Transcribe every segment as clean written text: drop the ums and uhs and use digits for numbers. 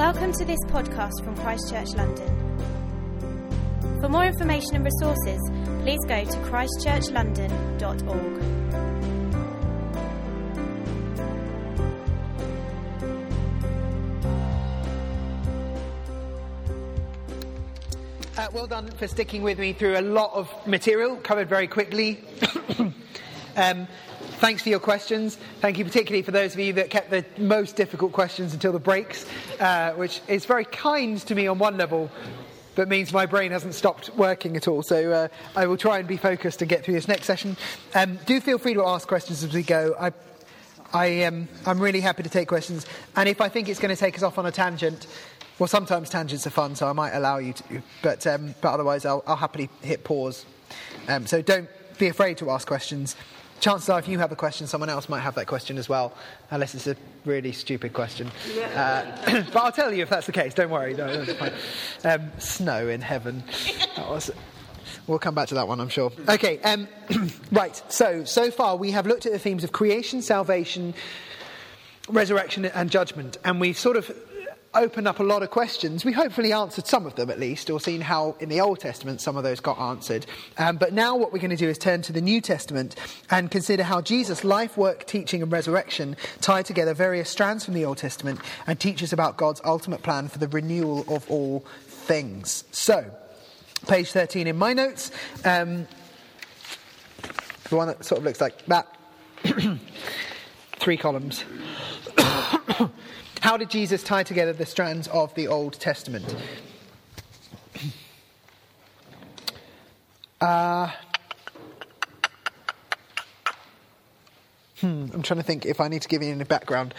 Welcome to this podcast from Christ Church London. For more information and resources, please go to christchurchlondon.org. Well done for sticking with me through a lot of material, covered very quickly. Thanks for your questions. Thank you particularly for those of you that kept the most difficult questions until the breaks, which is very kind to me on one level, but means my brain hasn't stopped working at all. So I will try and be focused and get through this next session. Do feel free to ask questions as we go. I'm really happy to take questions. And if I think it's going to take us off on a tangent, well, sometimes tangents are fun, so I might allow you to. But otherwise, I'll happily hit pause. So don't be afraid to ask questions. Chances are, if you have a question, someone else might have that question as well, unless it's a really stupid question. But I'll tell you if that's the case. Don't worry. No, that's fine. Snow in heaven. We'll come back to that one, I'm sure. Okay, right. So far we have looked at the themes of creation, salvation, resurrection and judgment. And we've sort of opened up a lot of questions. We hopefully answered some of them at least, or seen how in the Old Testament some of those got answered. But now what we're going to do is turn to the New Testament and consider how Jesus' life, work, teaching and resurrection tie together various strands from the Old Testament and teach us about God's ultimate plan for the renewal of all things. So, page 13 in my notes, the one that sort of looks like that, 3 columns. How did Jesus tie together the strands of the Old Testament? I'm trying to think if I need to give you any background.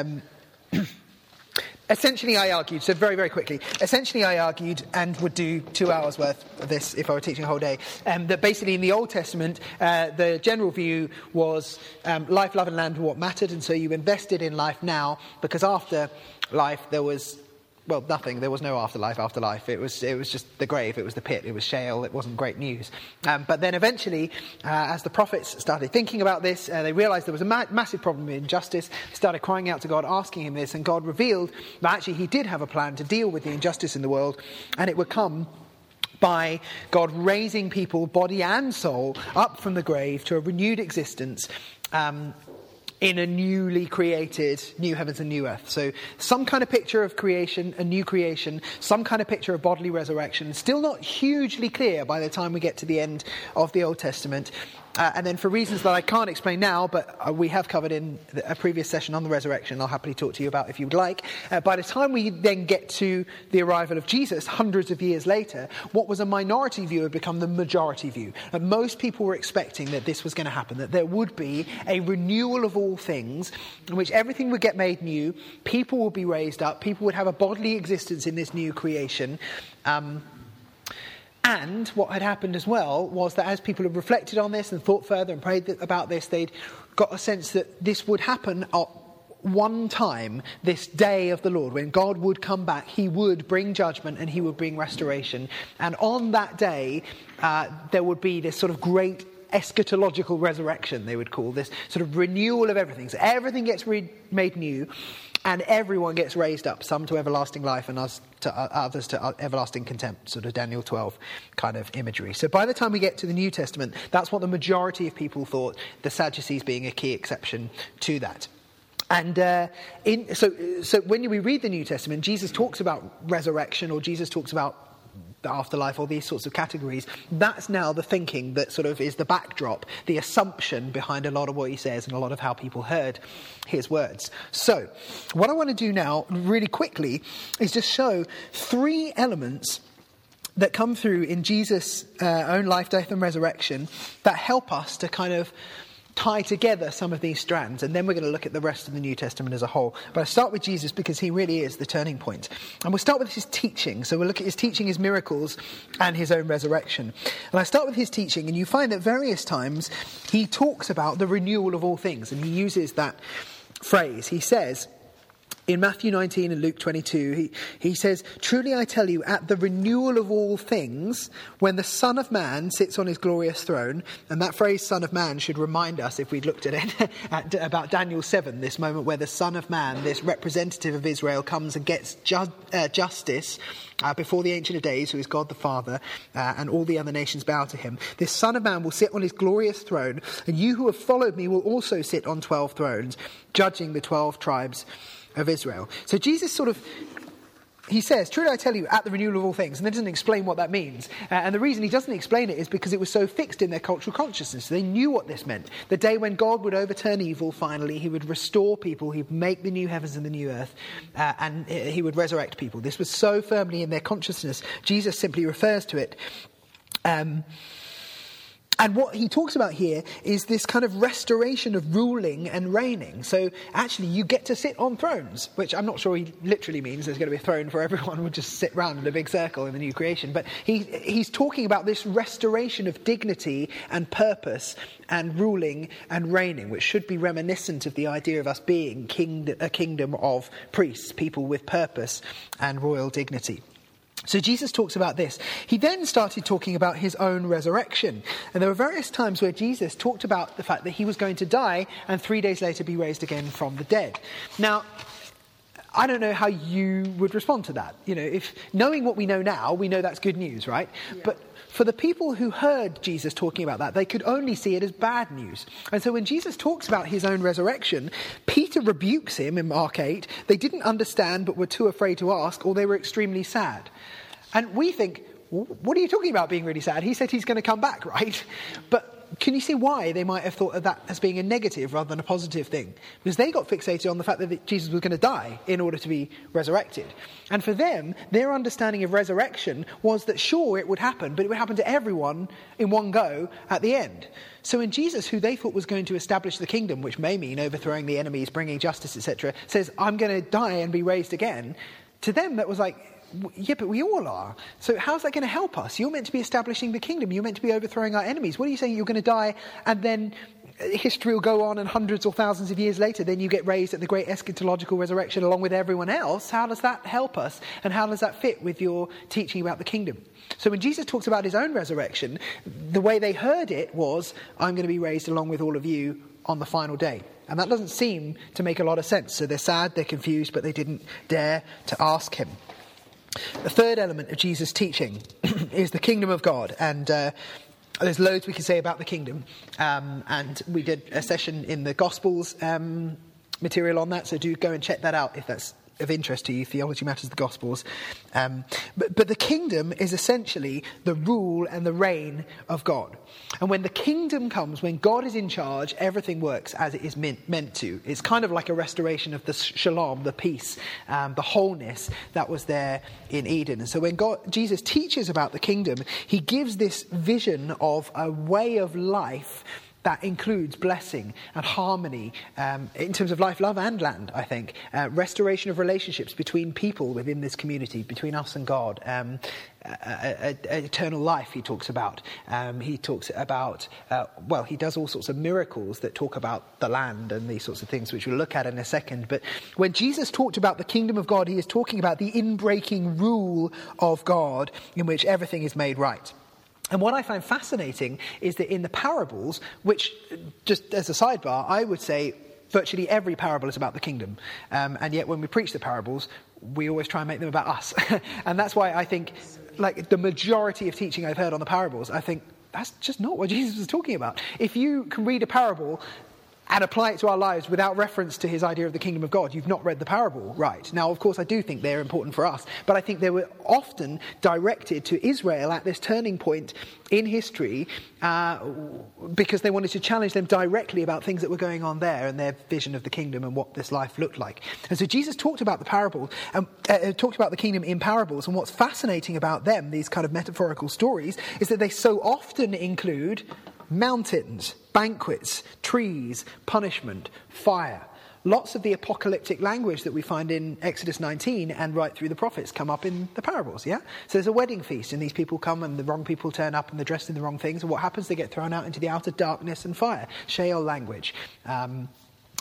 Essentially, I argued, so very, very quickly, and would do 2 hours worth of this if I were teaching a whole day, that basically in the Old Testament, the general view was life, love and land were what mattered, and so you invested in life now, because after life there was, well, nothing. There was no afterlife. It was just the grave. It was the pit. It was Sheol. It wasn't great news. But then eventually, as the prophets started thinking about this, they realised there was a massive problem with injustice. They started crying out to God, asking him this, and God revealed that actually he did have a plan to deal with the injustice in the world, and it would come by God raising people, body and soul, up from the grave to a renewed existence, in a newly created new heavens and new earth. So some kind of picture of creation, a new creation, some kind of picture of bodily resurrection, still not hugely clear by the time we get to the end of the Old Testament. And then for reasons that I can't explain now, but we have covered in a previous session on the resurrection, I'll happily talk to you about if you would like. By the time we then get to the arrival of Jesus, hundreds of years later, what was a minority view had become the majority view. And most people were expecting that this was going to happen, that there would be a renewal of all things, in which everything would get made new, people would be raised up, people would have a bodily existence in this new creation. And what had happened as well was that as people had reflected on this and thought further and prayed about this, they'd got a sense that this would happen at one time, this day of the Lord, when God would come back, he would bring judgment and he would bring restoration. And on that day, there would be this sort of great eschatological resurrection, they would call this, sort of renewal of everything. So everything gets made new, and everyone gets raised up, some to everlasting life and others to everlasting contempt, sort of Daniel 12 kind of imagery. So by the time we get to the New Testament, that's what the majority of people thought, the Sadducees being a key exception to that. And so when we read the New Testament, Jesus talks about resurrection, or Jesus talks about the afterlife, or these sorts of categories. That's now the thinking that sort of is the backdrop, the assumption behind a lot of what he says and a lot of how people heard his words. So what I want to do now really quickly is just show 3 elements that come through in Jesus' own life, death and resurrection that help us to kind of tie together some of these strands, and then we're going to look at the rest of the New Testament as a whole. But I start with Jesus because he really is the turning point. And we'll start with his teaching. So we'll look at his teaching, his miracles, and his own resurrection. And I start with his teaching, and you find that various times he talks about the renewal of all things, and he uses that phrase. He says, In Matthew 19 and Luke 22, he says, "Truly I tell you, at the renewal of all things, when the Son of Man sits on his glorious throne," and that phrase "Son of Man" should remind us, if we'd looked at it, about Daniel 7, this moment where the Son of Man, this representative of Israel, comes and gets justice before the Ancient of Days, who is God the Father, and all the other nations bow to him. This Son of Man will sit on his glorious throne, and you who have followed me will also sit on 12 thrones, judging the 12 tribes of Israel. So Jesus he says, "Truly I tell you, at the renewal of all things," and then doesn't explain what that means. And the reason he doesn't explain it is because it was so fixed in their cultural consciousness. They knew what this meant. The day when God would overturn evil, finally, he would restore people, he'd make the new heavens and the new earth, and he would resurrect people. This was so firmly in their consciousness, Jesus simply refers to it. And what he talks about here is this kind of restoration of ruling and reigning. So actually you get to sit on thrones, which I'm not sure he literally means there's going to be a throne for everyone who would just sit round in a big circle in the new creation. But he's talking about this restoration of dignity and purpose and ruling and reigning, which should be reminiscent of the idea of us being a kingdom of priests, people with purpose and royal dignity. So Jesus talks about this. He then started talking about his own resurrection. And there were various times where Jesus talked about the fact that he was going to die and 3 days later be raised again from the dead. Now, I don't know how you would respond to that. You know, if knowing what we know now, we know that's good news, right? Yeah. But for the people who heard Jesus talking about that, they could only see it as bad news. And so when Jesus talks about his own resurrection, Peter rebukes him in Mark 8. They didn't understand but were too afraid to ask, or they were extremely sad. And we think, what are you talking about being really sad? He said he's going to come back, right? But can you see why they might have thought of that as being a negative rather than a positive thing? Because they got fixated on the fact that Jesus was going to die in order to be resurrected. And for them, their understanding of resurrection was that sure, it would happen, but it would happen to everyone in one go at the end. So when Jesus, who they thought was going to establish the kingdom, which may mean overthrowing the enemies, bringing justice, etc., says, I'm going to die and be raised again, to them that was like, yeah, but we all are. So how's that going to help us? You're meant to be establishing the kingdom. You're meant to be overthrowing our enemies. What are you saying? You're going to die and then history will go on and hundreds or thousands of years later, then you get raised at the great eschatological resurrection along with everyone else. How does that help us? And how does that fit with your teaching about the kingdom? So when Jesus talks about his own resurrection, the way they heard it was, I'm going to be raised along with all of you on the final day. And that doesn't seem to make a lot of sense. So they're sad, they're confused, but they didn't dare to ask him. The third element of Jesus' teaching is the kingdom of God. And there's loads we can say about the kingdom. And we did a session in the Gospels material on that. So do go and check that out if that's of interest to you. Theology Matters, the Gospels. But the kingdom is essentially the rule and the reign of God. And when the kingdom comes, when God is in charge, everything works as it is meant to. It's kind of like a restoration of the shalom, the peace, the wholeness that was there in Eden. And so when Jesus teaches about the kingdom, he gives this vision of a way of life that includes blessing and harmony in terms of life, love and land, I think. Restoration of relationships between people within this community, between us and God. Eternal life he talks about. He talks about, he does all sorts of miracles that talk about the land and these sorts of things, which we'll look at in a second. But when Jesus talked about the kingdom of God, he is talking about the inbreaking rule of God in which everything is made right. And what I find fascinating is that in the parables, which, just as a sidebar, I would say virtually every parable is about the kingdom. And yet when we preach the parables, we always try and make them about us. And that's why I think, like, the majority of teaching I've heard on the parables, I think that's just not what Jesus was talking about. If you can read a parable and apply it to our lives without reference to his idea of the kingdom of God, you've not read the parable right. Now, of course, I do think they're important for us, but I think they were often directed to Israel at this turning point in history because they wanted to challenge them directly about things that were going on there and their vision of the kingdom and what this life looked like. And so Jesus talked about the parable, talked about the kingdom in parables, and what's fascinating about them, these kind of metaphorical stories, is that they so often include mountains, banquets, trees, punishment, fire. Lots of the apocalyptic language that we find in Exodus 19 and right through the prophets come up in the parables, yeah? So there's a wedding feast and these people come and the wrong people turn up and they're dressed in the wrong things, and what happens? They get thrown out into the outer darkness and fire. Sheol language.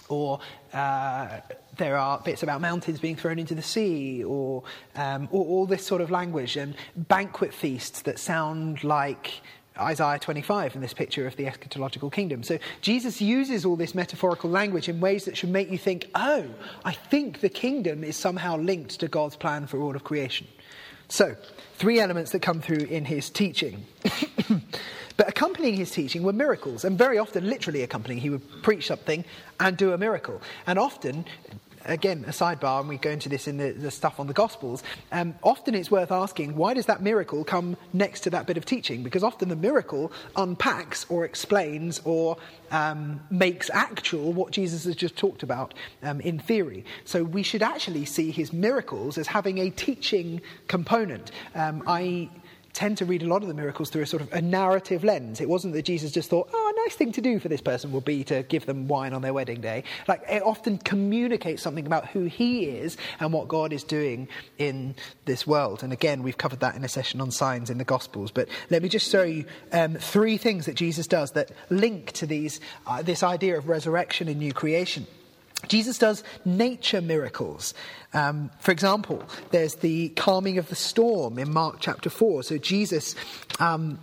or there are bits about mountains being thrown into the sea, or all this sort of language, and banquet feasts that sound like Isaiah 25 in this picture of the eschatological kingdom. So Jesus uses all this metaphorical language in ways that should make you think, oh, I think the kingdom is somehow linked to God's plan for all of creation. So, 3 elements that come through in his teaching. But accompanying his teaching were miracles, and very often literally accompanying. He would preach something and do a miracle. And often, again, a sidebar, and we go into this in the stuff on the Gospels, often it's worth asking, why does that miracle come next to that bit of teaching? Because often the miracle unpacks or explains or makes actual what Jesus has just talked about in theory. So we should actually see his miracles as having a teaching component. I tend to read a lot of the miracles through a sort of a narrative lens. It wasn't that Jesus just thought, a nice thing to do for this person would be to give them wine on their wedding day. Like, it often communicates something about who he is and what God is doing in this world. And again, we've covered that in a session on signs in the Gospels. But let me just show you 3 things that Jesus does that link to this idea of resurrection and new creation. Jesus does nature miracles. For example, there's the calming of the storm in Mark chapter 4. So Jesus, they're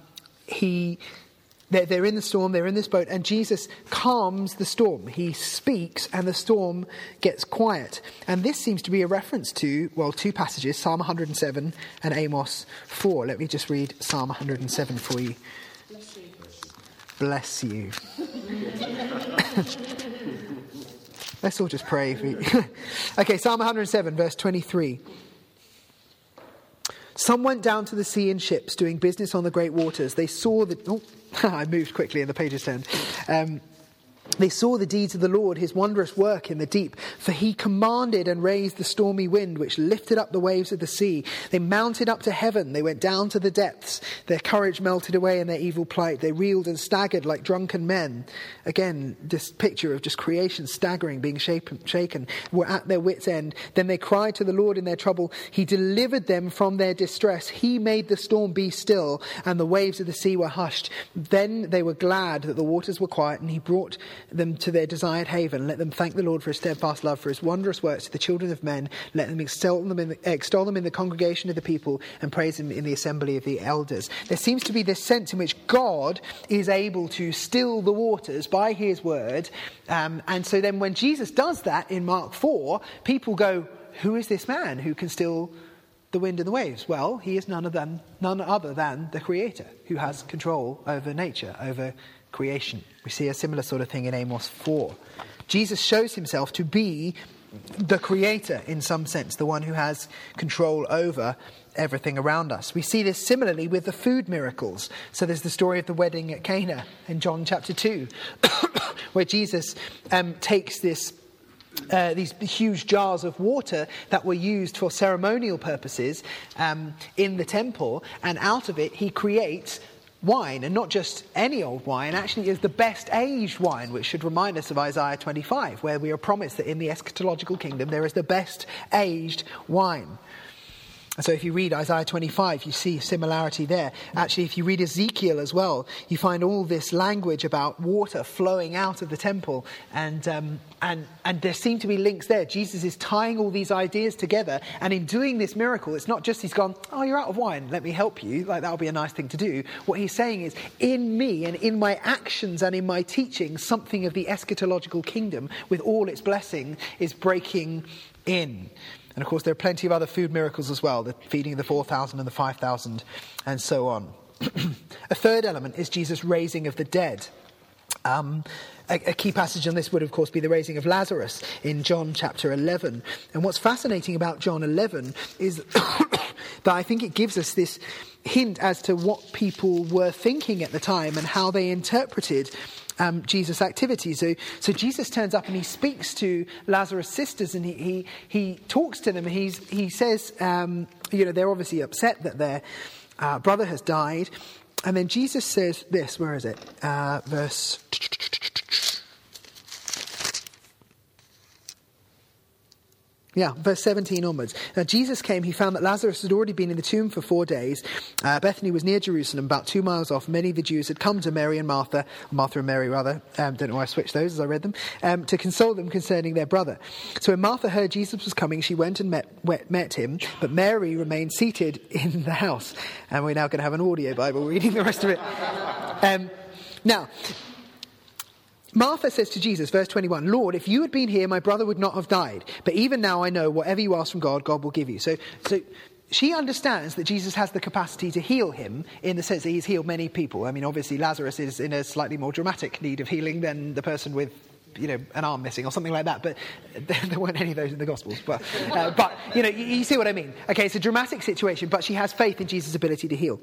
in the storm, they're in this boat, and Jesus calms the storm. He speaks and the storm gets quiet. And this seems to be a reference to, 2 passages, Psalm 107 and Amos 4. Let me just read Psalm 107 for you. Bless you. Let's all just pray. Okay, Psalm 107, verse 23. Some went down to the sea in ships, doing business on the great waters. They saw the... Oh, I moved quickly and the pages turned. They saw the deeds of the Lord, his wondrous work in the deep. For he commanded and raised the stormy wind, which lifted up the waves of the sea. They mounted up to heaven. They went down to the depths. Their courage melted away in their evil plight. They reeled and staggered like drunken men. Again, this picture of just creation staggering, being shaken, were at their wits' end. Then they cried to the Lord in their trouble. He delivered them from their distress. He made the storm be still, and the waves of the sea were hushed. Then they were glad that the waters were quiet, and he brought them to their desired haven. Let them thank the Lord for his steadfast love, for his wondrous works to the children of men. Let them extol them in the congregation of the people, and praise him in the assembly of the elders. There seems to be this sense in which God is able to still the waters by his word. And so then when Jesus does that in Mark 4, people go, who is this man who can still the wind and the waves? Well, he is none other than the Creator, who has control over nature, over creation. We see a similar sort of thing in Amos 4. Jesus shows himself to be the Creator in some sense, the one who has control over everything around us. We see this similarly with the food miracles. So there's the story of the wedding at Cana in John chapter 2, where Jesus takes these huge jars of water that were used for ceremonial purposes in the temple, and out of it he creates wine, and not just any old wine, actually is the best aged wine, which should remind us of Isaiah 25, where we are promised that in the eschatological kingdom there is the best aged wine. And so if you read Isaiah 25, you see similarity there. Actually, if you read Ezekiel as well, you find all this language about water flowing out of the temple. And there seem to be links there. Jesus is tying all these ideas together. And in doing this miracle, it's not just he's gone, oh, you're out of wine, let me help you. Like, that would be a nice thing to do. What he's saying is, in me and in my actions and in my teaching, something of the eschatological kingdom with all its blessing is breaking in. And of course, there are plenty of other food miracles as well, the feeding of the 4,000 and the 5,000 and so on. A third element is Jesus' raising of the dead. A key passage on this would, of course, be the raising of Lazarus in John chapter 11. And what's fascinating about John 11 is that I think it gives us this hint as to what people were thinking at the time and how they interpreted Jesus' activity. So Jesus turns up and he speaks to Lazarus' sisters, and he talks to them. He says, they're obviously upset that their brother has died. And then Jesus says this, where is it? Verse... Yeah, verse 17 onwards. Now Jesus came, he found that Lazarus had already been in the tomb for 4 days. Bethany was near Jerusalem, about 2 miles off. Many of the Jews had come to Mary and Martha and Mary rather, don't know why I switched those as I read them, to console them concerning their brother. So when Martha heard Jesus was coming, she went and met him, but Mary remained seated in the house. And we're now going to have an audio Bible reading the rest of it. Now, Martha says to Jesus, verse 21, Lord, if you had been here, my brother would not have died. But even now I know whatever you ask from God, God will give you. So she understands that Jesus has the capacity to heal him in the sense that he's healed many people. I mean, obviously Lazarus is in a slightly more dramatic need of healing than the person with, an arm missing or something like that. But there weren't any of those in the Gospels. But you see what I mean. Okay, it's a dramatic situation, but she has faith in Jesus' ability to heal.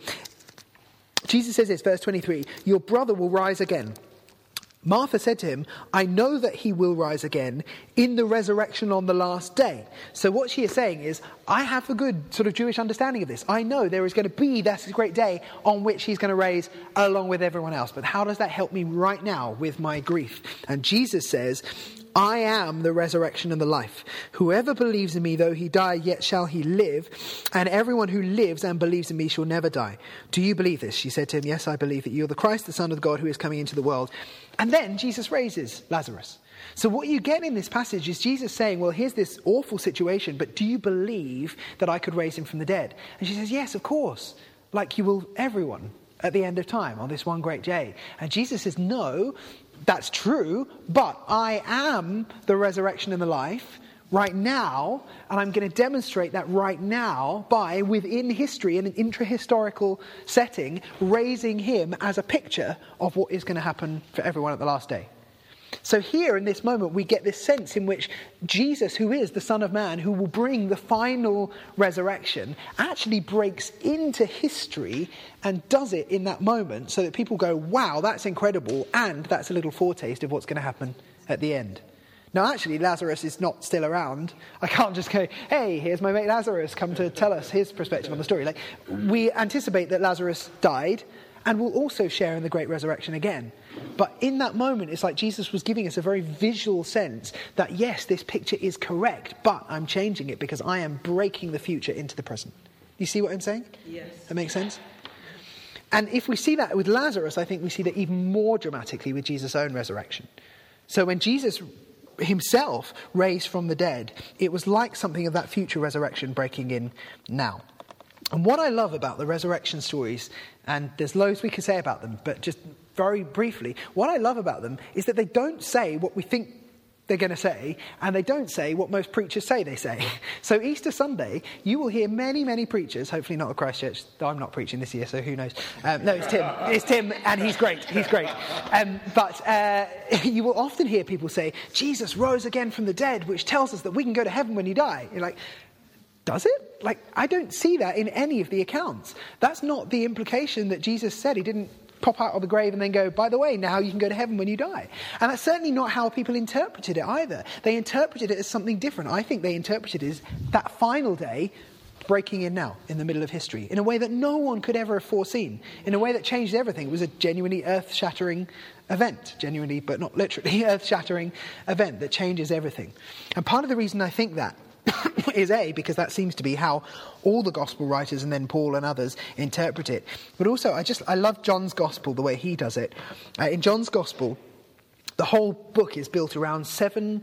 Jesus says this, verse 23, your brother will rise again. Martha said to him, I know that he will rise again in the resurrection on the last day. So what she is saying is, I have a good sort of Jewish understanding of this. I know there is going to be that great day on which he's going to raise along with everyone else. But how does that help me right now with my grief? And Jesus says, I am the resurrection and the life. Whoever believes in me, though he die, yet shall he live. And everyone who lives and believes in me shall never die. Do you believe this? She said to him, yes, I believe that you are the Christ, the Son of God, who is coming into the world. And then Jesus raises Lazarus. So what you get in this passage is Jesus saying, well, here's this awful situation, but do you believe that I could raise him from the dead? And she says, yes, of course, like you will everyone at the end of time on this one great day. And Jesus says, no, that's true, but I am the resurrection and the life right now, and I'm going to demonstrate that right now by, within history, in an intra-historical setting, raising him as a picture of what is going to happen for everyone at the last day. So here in this moment we get this sense in which Jesus, who is the Son of Man, who will bring the final resurrection, actually breaks into history and does it in that moment so that people go, wow, that's incredible, and that's a little foretaste of what's going to happen at the end. Now actually Lazarus is not still around. I can't just go, hey, here's my mate Lazarus, come to tell us his perspective on the story. Like, we anticipate that Lazarus died and will also share in the great resurrection again. But in that moment, it's like Jesus was giving us a very visual sense that, yes, this picture is correct, but I'm changing it because I am breaking the future into the present. You see what I'm saying? Yes. That makes sense? And if we see that with Lazarus, I think we see that even more dramatically with Jesus' own resurrection. So when Jesus himself raised from the dead, it was like something of that future resurrection breaking in now. And what I love about the resurrection stories, and there's loads we could say about them, but just very briefly, what I love about them is that they don't say what we think they're going to say, and they don't say what most preachers say they say. So Easter Sunday, you will hear many, many preachers, hopefully not at Christ Church, though I'm not preaching this year, so who knows. No, it's Tim. It's Tim, and he's great. He's great. But you will often hear people say, Jesus rose again from the dead, which tells us that we can go to heaven when you die. You're like, does it? Like, I don't see that in any of the accounts. That's not the implication that Jesus said. He didn't pop out of the grave and then go, by the way, now you can go to heaven when you die. And that's certainly not how people interpreted it either. They interpreted it as something different. I think they interpreted it as that final day breaking in now, in the middle of history, in a way that no one could ever have foreseen, in a way that changed everything. It was a genuinely earth-shattering event, genuinely, but not literally, earth-shattering event that changes everything. And part of the reason I think that is because that seems to be how all the gospel writers and then Paul and others interpret it. But also, I love John's gospel, the way he does it. In John's gospel, the whole book is built around seven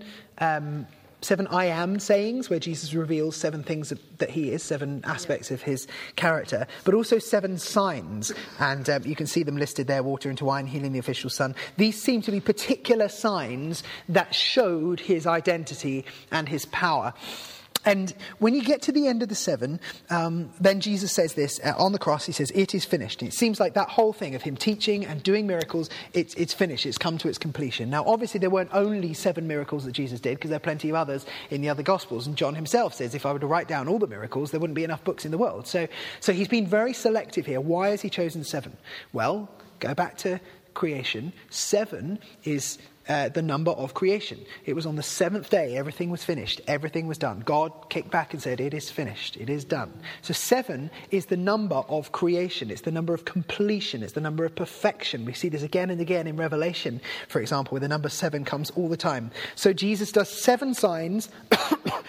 I am sayings, where Jesus reveals 7 things that he is, 7 aspects of his character, but also 7 signs. And you can see them listed there: water into wine, healing the official son. These seem to be particular signs that showed his identity and his power. And when you get to the end of the 7, then Jesus says this on the cross. He says, it is finished. And it seems like that whole thing of him teaching and doing miracles, it's finished. It's come to its completion. Now, obviously, there weren't only 7 miracles that Jesus did, because there are plenty of others in the other Gospels. And John himself says, if I were to write down all the miracles, there wouldn't be enough books in the world. So he's been very selective here. Why has he chosen 7? Well, go back to creation. 7 is the number of creation. It was on the 7th day, everything was finished, everything was done. God kicked back and said, it is finished, it is done. So 7 is the number of creation, it's the number of completion, it's the number of perfection. We see this again and again in Revelation, for example, where the number 7 comes all the time. So Jesus does 7 signs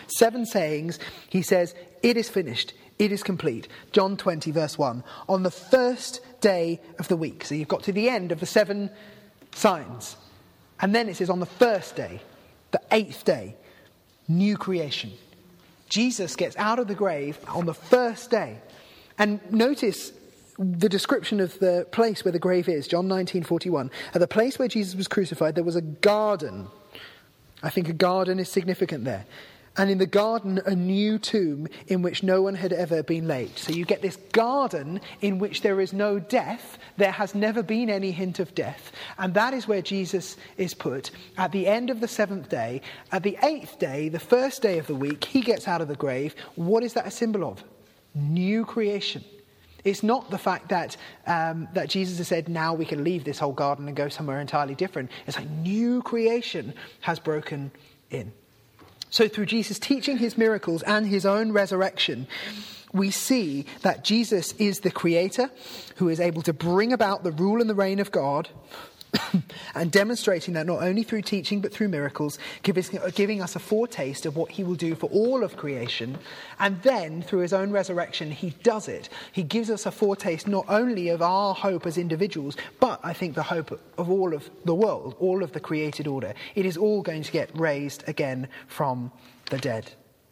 7 sayings. He says, "It is finished. It is complete." John 20, verse 1. On the first day of the week. So you've got to the end of the 7 signs. And then it says on the first day, the 8th day, new creation. Jesus gets out of the grave on the first day. And notice the description of the place where the grave is. John 19:41. At the place where Jesus was crucified, there was a garden. I think a garden is significant there. And in the garden, a new tomb in which no one had ever been laid. So you get this garden in which there is no death. There has never been any hint of death. And that is where Jesus is put at the end of the 7th day. At the 8th day, the first day of the week, he gets out of the grave. What is that a symbol of? New creation. It's not the fact that that Jesus has said, now we can leave this whole garden and go somewhere entirely different. It's like new creation has broken in. So through Jesus teaching his miracles and his own resurrection, we see that Jesus is the creator who is able to bring about the rule and the reign of God, and demonstrating that not only through teaching but through miracles, giving us a foretaste of what he will do for all of creation. And then through his own resurrection, he does it. He gives us a foretaste not only of our hope as individuals, but I think the hope of all of the world, all of the created order. It is all going to get raised again from the dead.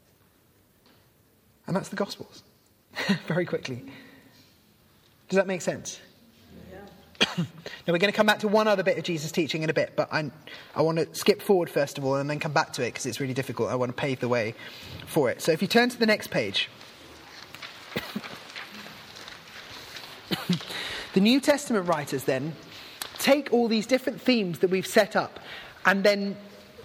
And that's the Gospels. Very quickly. Does that make sense? Now we're going to come back to one other bit of Jesus' teaching in a bit, but I want to skip forward first of all and then come back to it because it's really difficult. I want to pave the way for it. So if you turn to the next page. The New Testament writers then take all these different themes that we've set up and then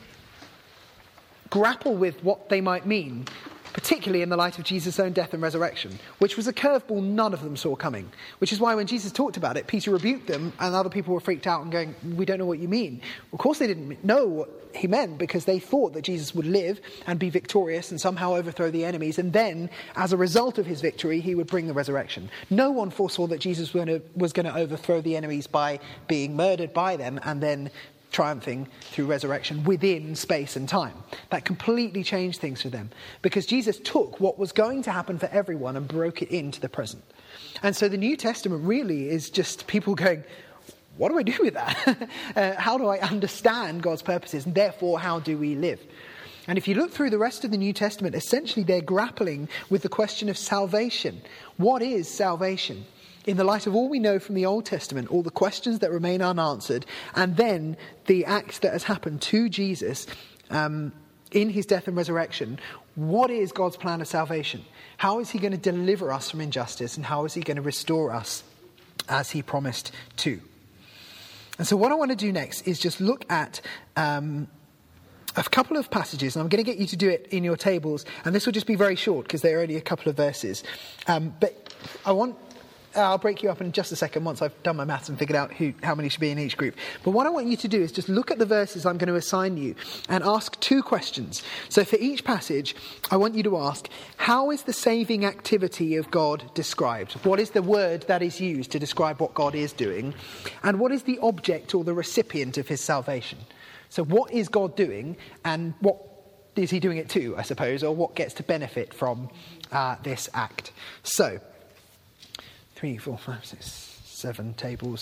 grapple with what they might mean, particularly in the light of Jesus' own death and resurrection, which was a curveball none of them saw coming. Which is why when Jesus talked about it, Peter rebuked them and other people were freaked out and going, we don't know what you mean. Of course they didn't know what he meant because they thought that Jesus would live and be victorious and somehow overthrow the enemies, and then, as a result of his victory, he would bring the resurrection. No one foresaw that Jesus was going to overthrow the enemies by being murdered by them and then triumphing through resurrection within space and time. That completely changed things for them because Jesus took what was going to happen for everyone and broke it into the present. And so the New Testament really is just people going, what do I do with that? How do I understand God's purposes? And therefore, how do we live? And if you look through the rest of the New Testament, essentially they're grappling with the question of salvation. What is salvation? In the light of all we know from the Old Testament, all the questions that remain unanswered, and then the act that has happened to Jesus in his death and resurrection, what is God's plan of salvation? How is he going to deliver us from injustice, and how is he going to restore us as he promised to? And so what I want to do next is just look at a couple of passages, and I'm going to get you to do it in your tables, and this will just be very short because they're only a couple of verses. But I'll break you up in just a second once I've done my maths and figured out how many should be in each group. But what I want you to do is just look at the verses I'm going to assign you and ask 2 questions. So for each passage, I want you to ask, how is the saving activity of God described? What is the word that is used to describe what God is doing? And what is the object or the recipient of his salvation? So what is God doing, and what is he doing it to, I suppose, or what gets to benefit from this act? So 3, 4, 5, 6, 7 tables.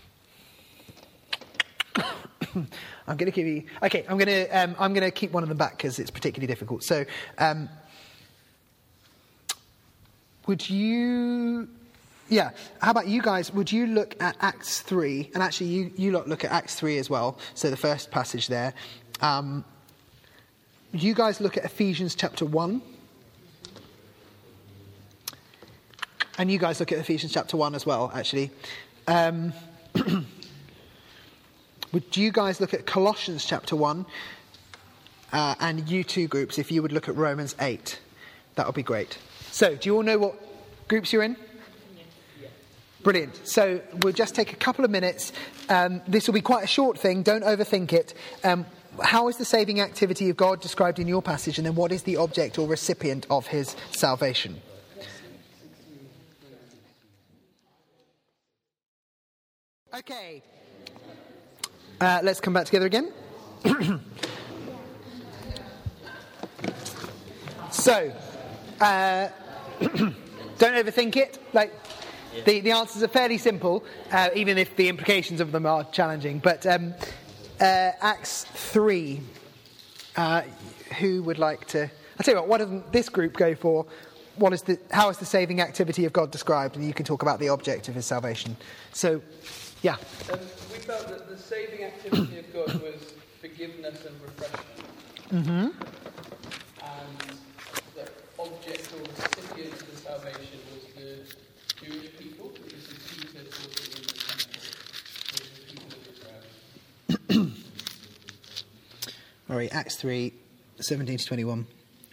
I'm going to give you. Okay, I'm going to keep one of them back because it's particularly difficult. So, would you? Yeah. How about you guys? Would you look at Acts 3? And actually, you lot look at Acts 3 as well. So the first passage there. You guys look at Ephesians chapter 1. And you guys look at Ephesians chapter 1 as well, actually. Would you guys look at Colossians chapter 1? And you 2 groups, if you would look at Romans 8. That would be great. So, do you all know what groups you're in? Yes. Brilliant. So, we'll just take a couple of minutes. This will be quite a short thing. Don't overthink it. How is the saving activity of God described in your passage? And then what is the object or recipient of his salvation? Okay, let's come back together again. So, don't overthink it. The answers are fairly simple, even if the implications of them are challenging. But Acts 3, who would like to... I'll tell you what doesn't this group go for? How is the saving activity of God described? And you can talk about the object of his salvation. So, yeah. We felt that the saving activity of God was forgiveness and refreshment. Mm-hmm. And the object or recipient of the salvation was the Jewish people, because the Peter talking in the temple was the people of Israel. All right, Acts 3, 17 to 21.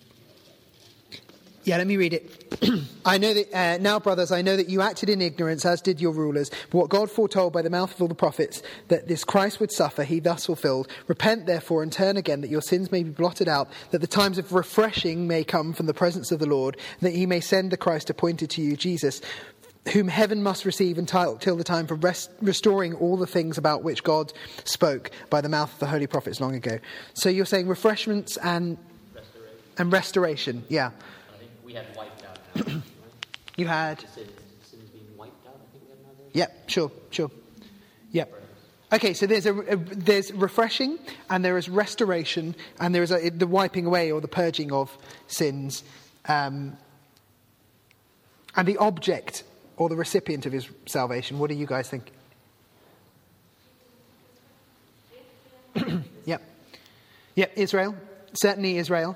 Yeah, let me read it. I know that now, brothers, I know that you acted in ignorance, as did your rulers. But what God foretold by the mouth of all the prophets, that this Christ would suffer, he thus fulfilled. Repent, therefore, and turn again, that your sins may be blotted out, that the times of refreshing may come from the presence of the Lord, that he may send the Christ appointed to you, Jesus, whom heaven must receive until the time for restoring all the things about which God spoke by the mouth of the holy prophets long ago. So you're saying refreshments and restoration, yeah. We had wiped out. Right? You had... Sins being wiped out, I think we had another. Yep, sure. Yep. Okay, so there's refreshing, and there is restoration, and there is the wiping away or the purging of sins. And the object or the recipient of his salvation, what do you guys think? Yep, Israel. Certainly Israel.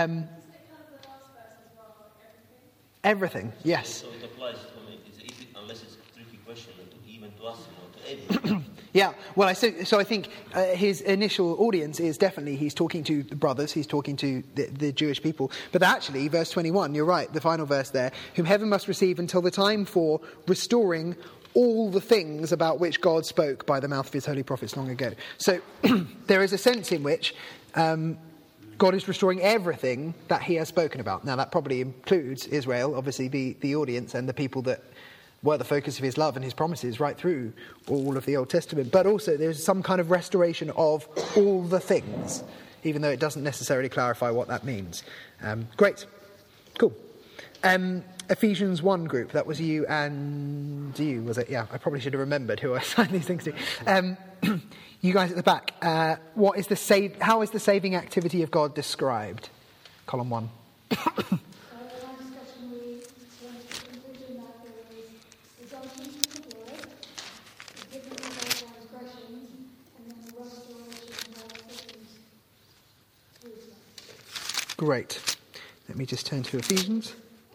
Everything, yes. So it applies to me, unless it's a tricky question, even to us or to anyone. Yeah, well, I think his initial audience is definitely he's talking to the brothers, he's talking to the Jewish people. But actually, verse 21, you're right, the final verse there, whom heaven must receive until the time for restoring all the things about which God spoke by the mouth of his holy prophets long ago. So there is a sense in which... God is restoring everything that he has spoken about. Now, that probably includes Israel, obviously the audience and the people that were the focus of his love and his promises right through all of the Old Testament. But also there's some kind of restoration of all the things, even though it doesn't necessarily clarify what that means. Great. Cool. Ephesians 1 group, that was you and you, was it? Yeah, I probably should have remembered who I assigned these things to. You guys at the back, how is the saving activity of God described? Column 1. Great. Let me just turn to Ephesians.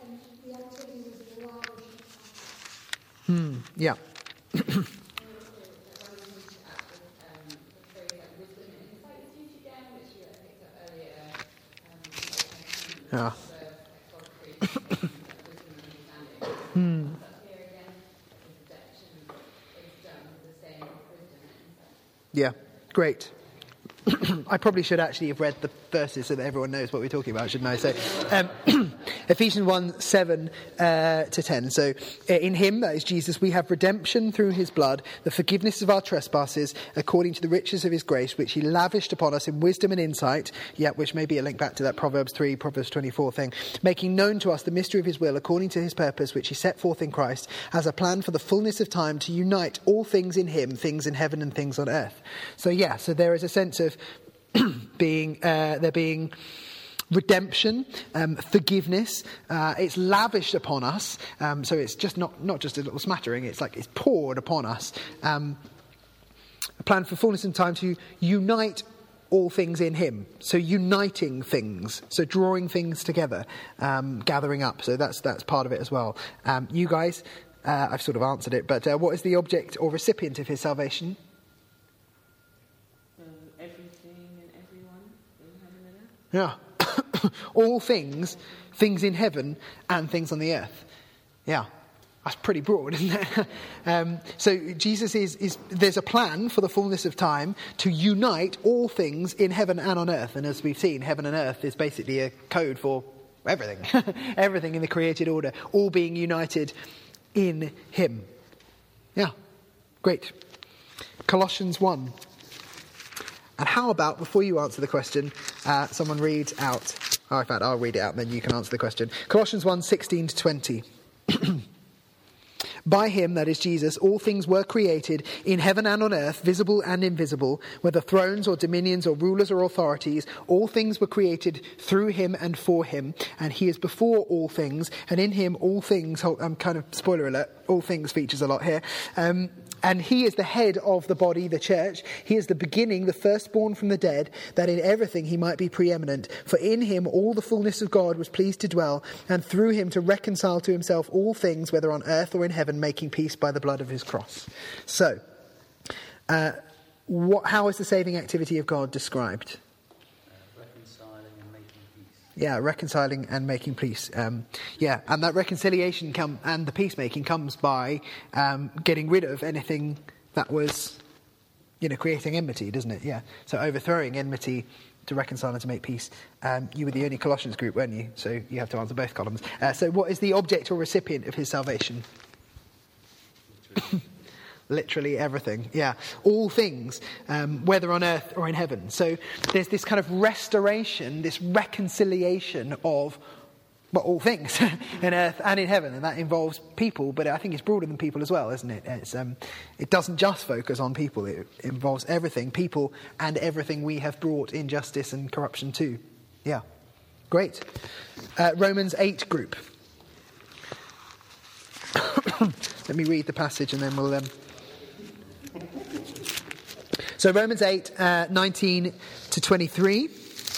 Yeah. Yeah. Yeah, great. I probably should actually have read the verses so that everyone knows what we're talking about, shouldn't I? So, Ephesians 1, 7 to 10. So, in him, that is Jesus, we have redemption through his blood, the forgiveness of our trespasses, according to the riches of his grace, which he lavished upon us in wisdom and insight, which may be a link back to that Proverbs 3, Proverbs 24 thing, making known to us the mystery of his will, according to his purpose, which he set forth in Christ, as a plan for the fullness of time to unite all things in him, things in heaven and things on earth. So there is a sense of there being redemption, forgiveness. It's lavished upon us, so it's just not just a little smattering. It's like it's poured upon us. A plan for fullness and time to unite all things in him. So uniting things, so drawing things together, gathering up. So that's part of it as well. You guys, I've sort of answered it, but what is the object or recipient of his salvation? Yeah. All things in heaven and things on the earth. Yeah. That's pretty broad, isn't it? So Jesus is there's a plan for the fullness of time to unite all things in heaven and on earth. And as we've seen, heaven and earth is basically a code for everything. Everything in the created order, all being united in him. Yeah. Great. Colossians 1. And how about, before you answer the question, someone reads out In fact, I'll read it out and then you can answer the question. Colossians 1:16-20. By him, that is Jesus, all things were created in heaven and on earth, visible and invisible, whether thrones or dominions or rulers or authorities. All things were created through him and for him, and he is before all things, and in him all things, kind of spoiler alert, all things features a lot here, and he is the head of the body, the church. He is the beginning, the firstborn from the dead, that in everything he might be preeminent. For in him all the fullness of God was pleased to dwell, and through him to reconcile to himself all things, whether on earth or in heaven, making peace by the blood of his cross. So, how is the saving activity of God described? Reconciling and making peace. Yeah, reconciling and making peace. And that reconciliation and the peacemaking comes by getting rid of anything that was, creating enmity, doesn't it? Yeah. So overthrowing enmity to reconcile and to make peace. You were the only Colossians group, weren't you? So you have to answer both columns. So what is the object or recipient of his salvation? Literally everything, yeah. All things, whether on earth or in heaven. So there's this kind of restoration, this reconciliation of all things in earth and in heaven. And that involves people, but I think it's broader than people as well, isn't it? It doesn't just focus on people. It involves everything, people and everything we have brought injustice and corruption to. Yeah, great. Romans 8 group. Let me read the passage and then we'll... So Romans 8, 19-23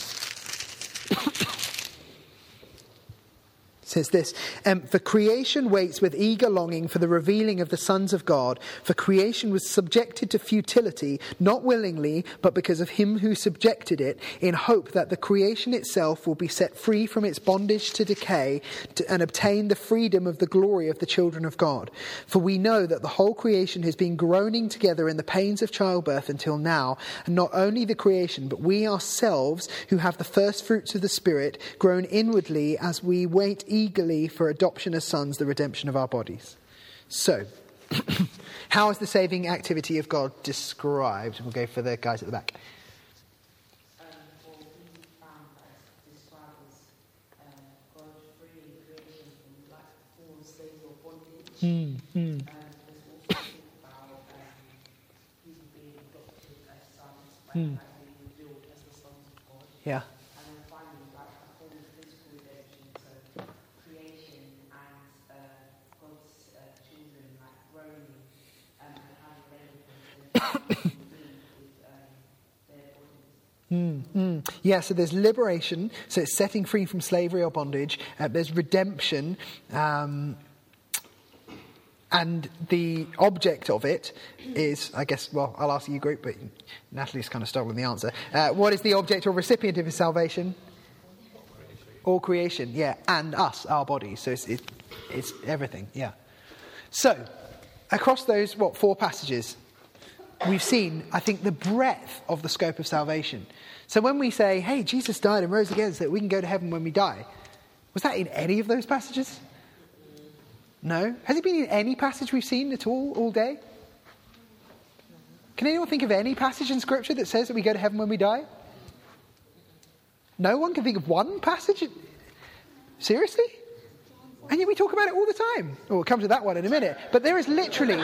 says this, for creation waits with eager longing for the revealing of the sons of God. For creation was subjected to futility, not willingly, but because of him who subjected it, in hope that the creation itself will be set free from its bondage to decay and obtain the freedom of the glory of the children of God. For we know that the whole creation has been groaning together in the pains of childbirth until now, and not only the creation, but we ourselves, who have the first fruits of the Spirit, groan inwardly as we wait eagerly for adoption as sons, the redemption of our bodies. So, how is the saving activity of God described? We'll go for the guys at the back. Yeah. Yeah, so there's liberation, so it's setting free from slavery or bondage. There's redemption, and the object of it is, I guess, well, I'll ask you group, but Natalie's kind of stolen the answer. What is the object or recipient of his salvation? All creation, yeah, and us, our bodies. So it's everything, yeah. So, across those, 4 passages, we've seen, I think, the breadth of the scope of salvation. So when we say, hey, Jesus died and rose again so that we can go to heaven when we die, was that in any of those passages? No? Has it been in any passage we've seen at all day? Can anyone think of any passage in Scripture that says that we go to heaven when we die? No one can think of one passage? Seriously? And yet we talk about it all the time. We'll come to that one in a minute. But there is literally...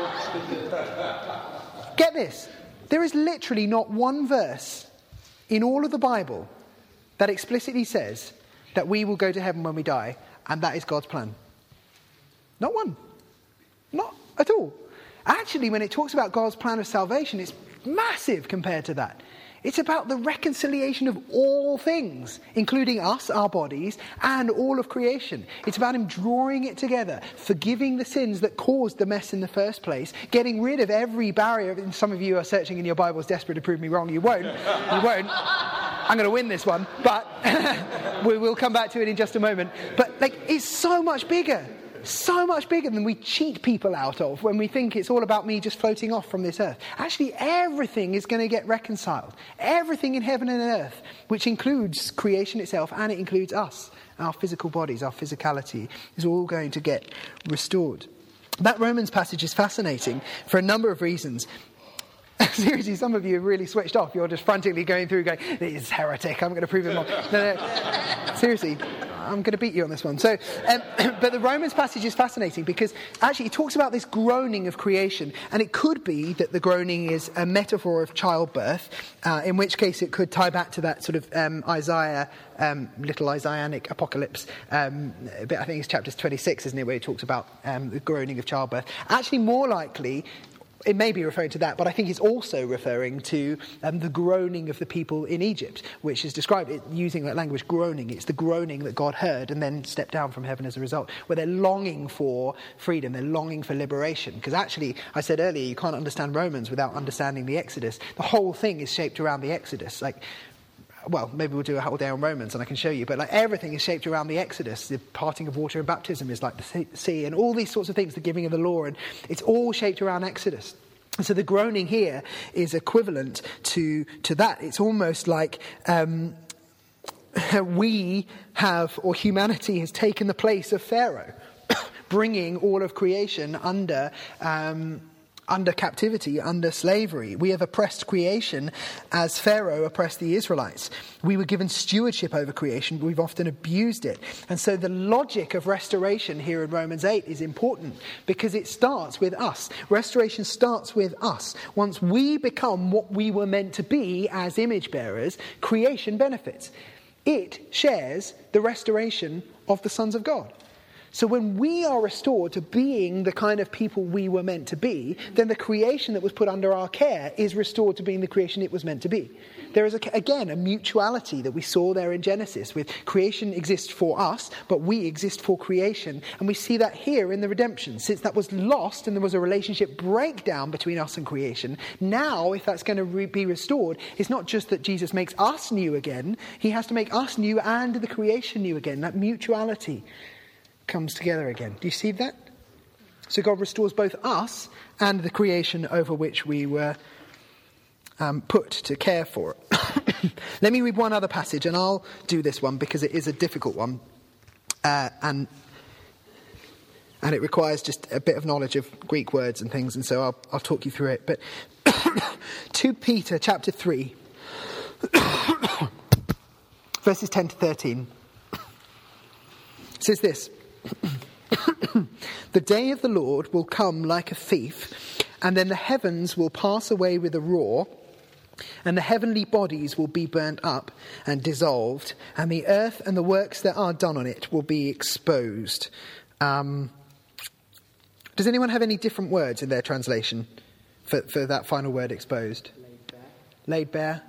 Get this. There is literally not one verse in all of the Bible that explicitly says that we will go to heaven when we die, and that is God's plan. Not one. Not at all. Actually, when it talks about God's plan of salvation, it's massive compared to that. It's about the reconciliation of all things, including us, our bodies, and all of creation. It's about him drawing it together, forgiving the sins that caused the mess in the first place, getting rid of every barrier. And some of you are searching in your Bibles desperate to prove me wrong. You won't. You won't. I'm going to win this one, but we will come back to it in just a moment. But it's so much bigger than we cheat people out of when we think it's all about me just floating off from this earth. Actually, everything is going to get reconciled. Everything in heaven and earth, which includes creation itself, and it includes us, our physical bodies, our physicality, is all going to get restored. That Romans passage is fascinating for a number of reasons. seriously, some of you are really switched off. You're just frantically going through going, this is heretic, I'm going to prove it wrong. No, seriously, I'm going to beat you on this one. So, but the Romans passage is fascinating because actually it talks about this groaning of creation, and it could be that the groaning is a metaphor of childbirth, in which case it could tie back to that sort of Isaiah, little Isaianic apocalypse. I think it's chapter 26, isn't it, where he talks about the groaning of childbirth. Actually, more likely, it may be referring to that, but I think it's also referring to the groaning of the people in Egypt, which is described using that language, groaning. It's the groaning that God heard and then stepped down from heaven as a result, where they're longing for freedom, they're longing for liberation. Because actually, I said earlier, you can't understand Romans without understanding the Exodus. The whole thing is shaped around the Exodus. Well, maybe we'll do a whole day on Romans and I can show you, but everything is shaped around the Exodus. The parting of water and baptism is like the sea, and all these sorts of things, the giving of the law, and it's all shaped around Exodus. And so the groaning here is equivalent to that. It's almost like we have, or humanity has taken the place of Pharaoh, bringing all of creation under captivity, under slavery. We have oppressed creation as Pharaoh oppressed the Israelites. We were given stewardship over creation, but we've often abused it. And so the logic of restoration here in Romans 8 is important because it starts with us. Restoration starts with us. Once we become what we were meant to be as image bearers, creation benefits. It shares the restoration of the sons of God. So when we are restored to being the kind of people we were meant to be, then the creation that was put under our care is restored to being the creation it was meant to be. There is, again, a mutuality that we saw there in Genesis, with creation exists for us, but we exist for creation. And we see that here in the redemption. Since that was lost and there was a relationship breakdown between us and creation, now, if that's going to be restored, it's not just that Jesus makes us new again, he has to make us new and the creation new again. That mutuality comes together again. Do you see that? So God restores both us and the creation over which we were put to care for. Let me read one other passage, and I'll do this one because it is a difficult one, and it requires just a bit of knowledge of Greek words and things, and so I'll talk you through it. But 2 Peter chapter 3, verses 10 to 13, says this: the day of the Lord will come like a thief, and then the heavens will pass away with a roar, and the heavenly bodies will be burnt up and dissolved, and the earth and the works that are done on it will be exposed. Does anyone have any different words in their translation for that final word, exposed? Laid bare.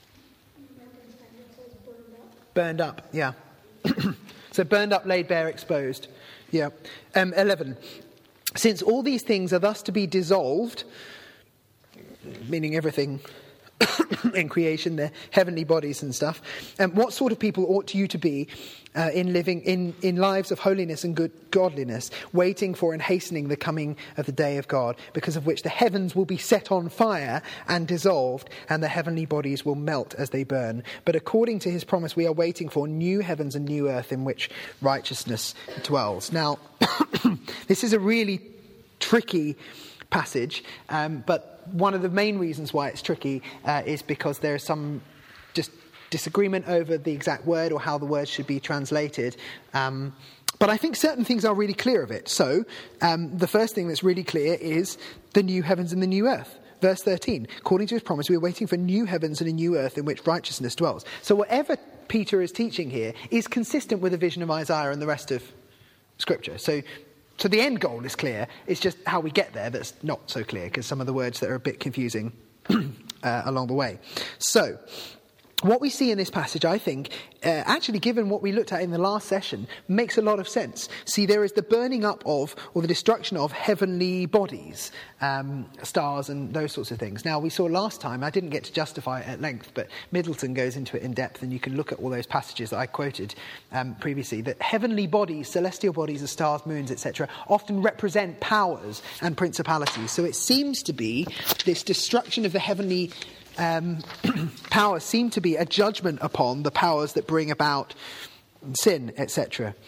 Burned up, yeah. So burned up, laid bare, exposed. Yeah. 11. Since all these things are thus to be dissolved, meaning everything in creation, the heavenly bodies and stuff, what sort of people ought you to be in living in lives of holiness and good godliness, waiting for and hastening the coming of the day of God, because of which the heavens will be set on fire and dissolved, and the heavenly bodies will melt as they burn. But according to his promise, we are waiting for new heavens and new earth in which righteousness dwells. Now, this is a really tricky passage, but one of the main reasons why it's tricky is because there is some just disagreement over the exact word or how the word should be translated. But I think certain things are really clear of it. So the first thing that's really clear is the new heavens and the new earth. Verse 13, according to his promise, we are waiting for new heavens and a new earth in which righteousness dwells. So whatever Peter is teaching here is consistent with the vision of Isaiah and the rest of Scripture. So the end goal is clear. It's just how we get there that's not so clear, because some of the words that are a bit confusing along the way. So what we see in this passage, I think, actually, given what we looked at in the last session, makes a lot of sense. See, there is the burning up of, or the destruction of, heavenly bodies, stars and those sorts of things. Now, we saw last time, I didn't get to justify it at length, but Middleton goes into it in depth, and you can look at all those passages that I quoted previously, that heavenly bodies, celestial bodies of stars, moons, etc., often represent powers and principalities. So it seems to be this destruction of the heavenly powers seem to be a judgment upon the powers that bring about sin, etc.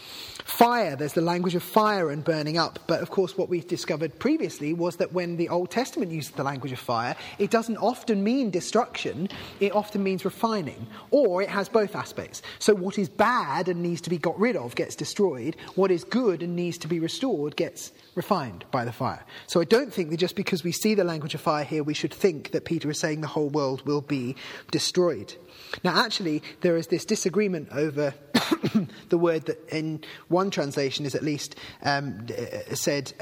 Fire, there's the language of fire and burning up. But of course, what we discovered previously was that when the Old Testament uses the language of fire, it doesn't often mean destruction, it often means refining. Or it has both aspects. So what is bad and needs to be got rid of gets destroyed. What is good and needs to be restored gets refined by the fire. So I don't think that just because we see the language of fire here, we should think that Peter is saying the whole world will be destroyed. Now, actually, there is this disagreement over the word that in one translation is at least said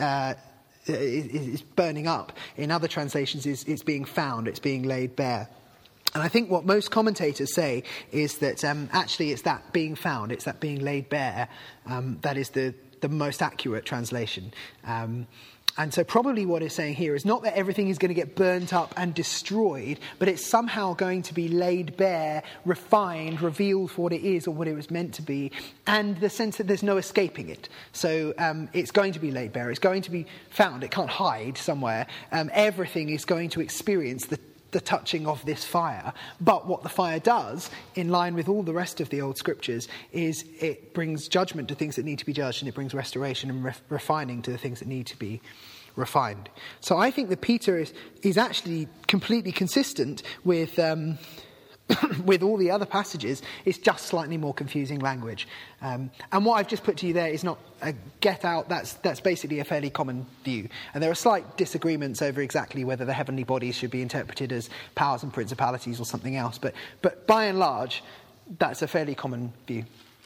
is burning up. In other translations, it's being found, it's being laid bare. And I think what most commentators say is that actually it's that being found, it's that being laid bare, that is the most accurate translation. And so probably what it's saying here is not that everything is going to get burnt up and destroyed, but it's somehow going to be laid bare, refined, revealed for what it is or what it was meant to be, and the sense that there's no escaping it. So it's going to be laid bare, it's going to be found, it can't hide somewhere. Everything is going to experience the touching of this fire. But what the fire does, in line with all the rest of the old scriptures, is it brings judgment to things that need to be judged, and it brings restoration and refining to the things that need to be refined. So I think that Peter is actually completely consistent with with all the other passages. It's just slightly more confusing language. And what I've just put to you there is not a get out. That's basically a fairly common view. And there are slight disagreements over exactly whether the heavenly bodies should be interpreted as powers and principalities or something else. But by and large, that's a fairly common view.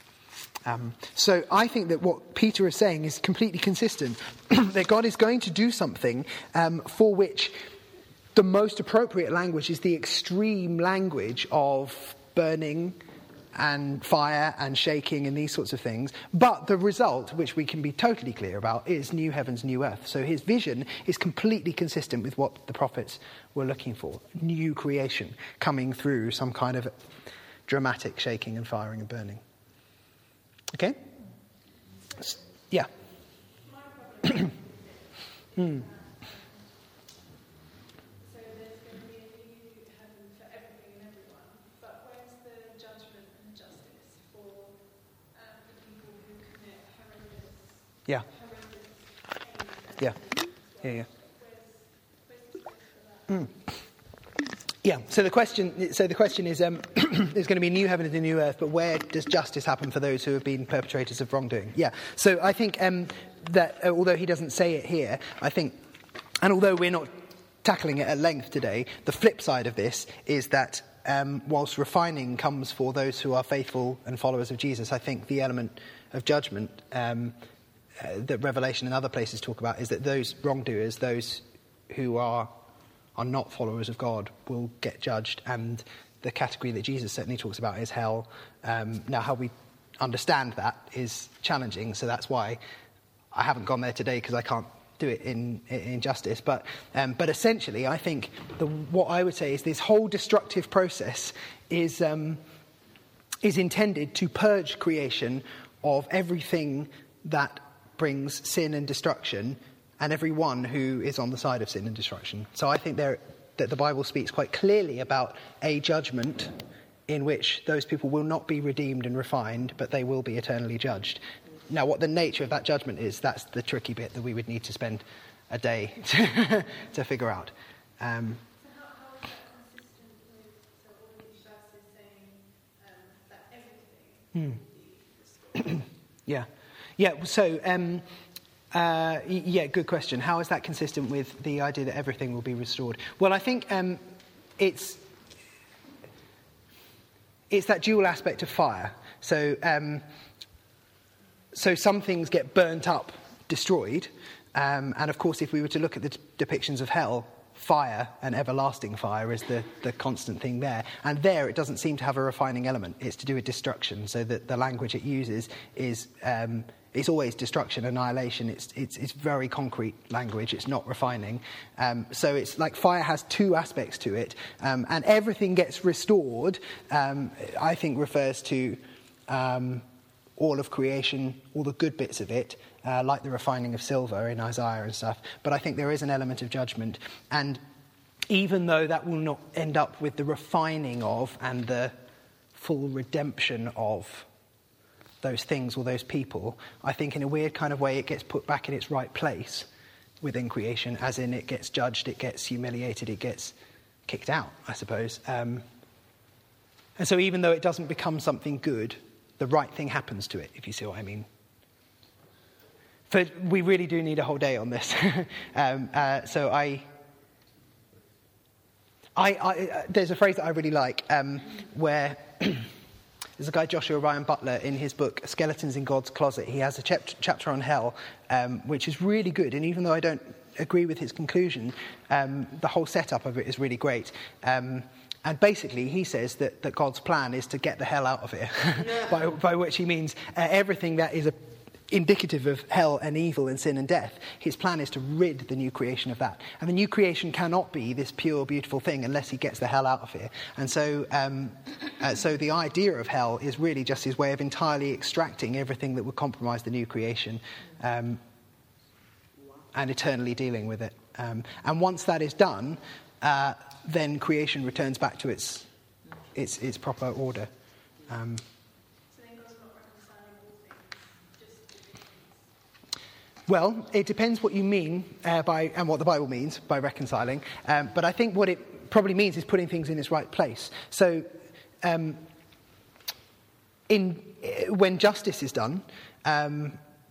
So I think that what Peter is saying is completely consistent, that God is going to do something for which the most appropriate language is the extreme language of burning and fire and shaking and these sorts of things. But the result, which we can be totally clear about, is new heavens, new earth. So his vision is completely consistent with what the prophets were looking for. New creation coming through some kind of dramatic shaking and firing and burning. Okay? Yeah. Yeah. So the question is, there's going to be a new heaven and a new earth, but where does justice happen for those who have been perpetrators of wrongdoing? Yeah. So I think that although he doesn't say it here, I think, and although we're not tackling it at length today, the flip side of this is that whilst refining comes for those who are faithful and followers of Jesus, I think the element of judgment that Revelation and other places talk about is that those wrongdoers, those who are not followers of God, will get judged, and the category that Jesus certainly talks about is hell. Now, how we understand that is challenging, so that's why I haven't gone there today, because I can't do it in justice. But essentially, I think what I would say is this whole destructive process is intended to purge creation of everything that brings sin and destruction, and everyone who is on the side of sin and destruction. So I think that the Bible speaks quite clearly about a judgment in which those people will not be redeemed and refined, but they will be eternally judged. Now, what the nature of that judgment is, that's the tricky bit that we would need to spend a day to figure out. So how is that consistent with all these verses saying that everything will be restored? Yeah. So, good question. How is that consistent with the idea that everything will be restored? Well, I think it's that dual aspect of fire. So some things get burnt up, destroyed, and of course, if we were to look at the depictions of hell, fire and everlasting fire is the constant thing there. And there, it doesn't seem to have a refining element. It's to do with destruction. So that the language it uses is it's always destruction, annihilation. It's very concrete language. It's not refining. So it's like fire has two aspects to it, and everything gets restored. I think refers to all of creation, all the good bits of it, like the refining of silver in Isaiah and stuff. But I think there is an element of judgment. And even though that will not end up with the refining of and the full redemption of those things or those people, I think in a weird kind of way it gets put back in its right place within creation, as in it gets judged, it gets humiliated, it gets kicked out, I suppose. And so even though it doesn't become something good, the right thing happens to it, if you see what I mean. But we really do need a whole day on this. So there's a phrase that I really like where there's a guy, Joshua Ryan Butler, in his book Skeletons in God's Closet. He has a chapter on hell, which is really good. And even though I don't agree with his conclusion, the whole setup of it is really great. And basically, he says that God's plan is to get the hell out of here, by which he means everything that is indicative of hell and evil and sin and death. His plan is to rid the new creation of that. And the new creation cannot be this pure, beautiful thing unless he gets the hell out of here. And so so the idea of hell is really just his way of entirely extracting everything that would compromise the new creation and eternally dealing with it. And once that is done, then creation returns back to its proper order. Well, it depends what you mean and what the Bible means by reconciling. But I think what it probably means is putting things in its right place. So when justice is done, I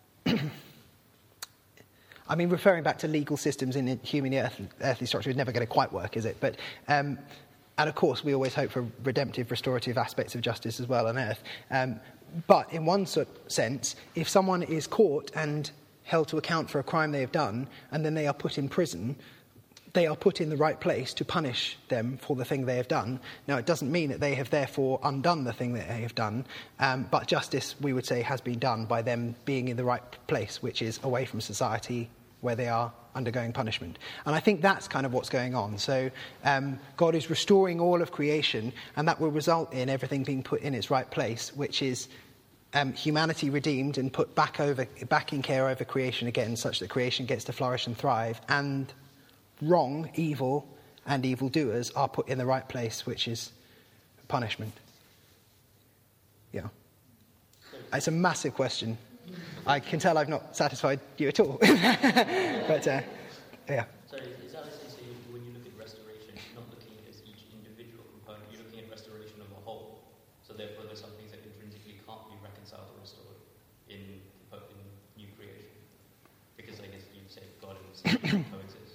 mean, referring back to legal systems in human earthly structure is never going to quite work, is it? But and of course, we always hope for redemptive, restorative aspects of justice as well on earth. But in one sense, if someone is caught and held to account for a crime they have done, and then they are put in prison, they are put in the right place to punish them for the thing they have done. Now, it doesn't mean that they have therefore undone the thing that they have done, but justice, we would say, has been done by them being in the right place, which is away from society where they are undergoing punishment. And I think that's kind of what's going on. So God is restoring all of creation, and that will result in everything being put in its right place, which is humanity redeemed and put back in care over creation again, such that creation gets to flourish and thrive, and wrong, evil, and evildoers are put in the right place, which is punishment. Yeah. It's a massive question. I can tell I've not satisfied you at all. But, yeah. Sorry, is that essentially when you look at restoration, you're not looking at each individual component, you're looking at restoration of a whole. So therefore there's some things that intrinsically can't be reconciled or restored in new creation. Because I guess you say God and Satan coexist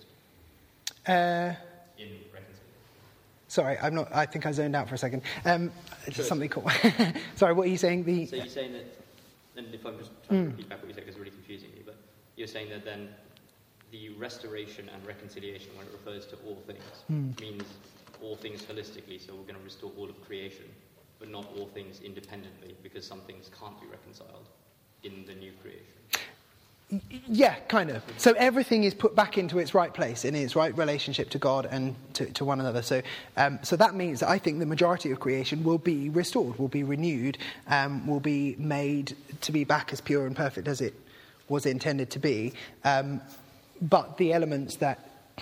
in reconciliation. Sorry, I think I zoned out for a second. Just something cool. Sorry, what are you saying? So you're saying that, and if I'm just trying to repeat back what you said because it's really confusing me, but you're saying that then the restoration and reconciliation, when it refers to all things, means all things holistically, so we're going to restore all of creation, but not all things independently, because some things can't be reconciled in the new creation. Yeah, kind of. So everything is put back into its right place, in its right relationship to God and to one another. So that means that I think the majority of creation will be restored, will be renewed, will be made to be back as pure and perfect as it was intended to be. But the elements that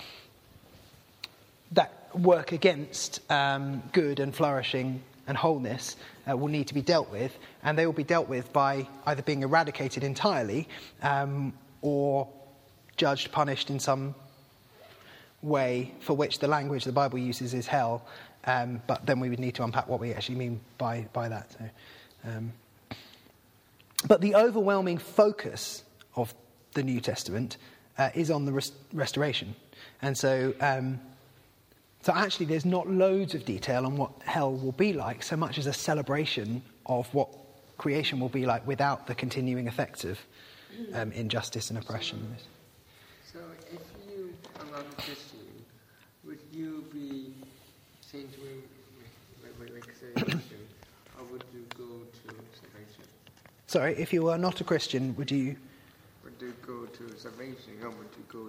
work against good and flourishing and wholeness will need to be dealt with, and they will be dealt with by either being eradicated entirely or judged, punished in some way for which the language the Bible uses is hell, but then we would need to unpack what we actually mean by that. So, but the overwhelming focus of the New Testament is on the restoration, and so actually there's not loads of detail on what hell will be like, so much as a celebration of what creation will be like without the continuing effects of injustice and oppression. So if you are not a Christian, would you be seen to reconciliation, or would you go to salvation? Sorry, if you are not a Christian, would you... Would you go to salvation, or would you go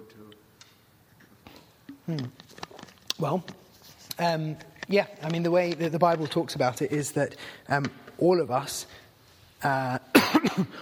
to... Well, yeah, I mean, the way that the Bible talks about it is that all of us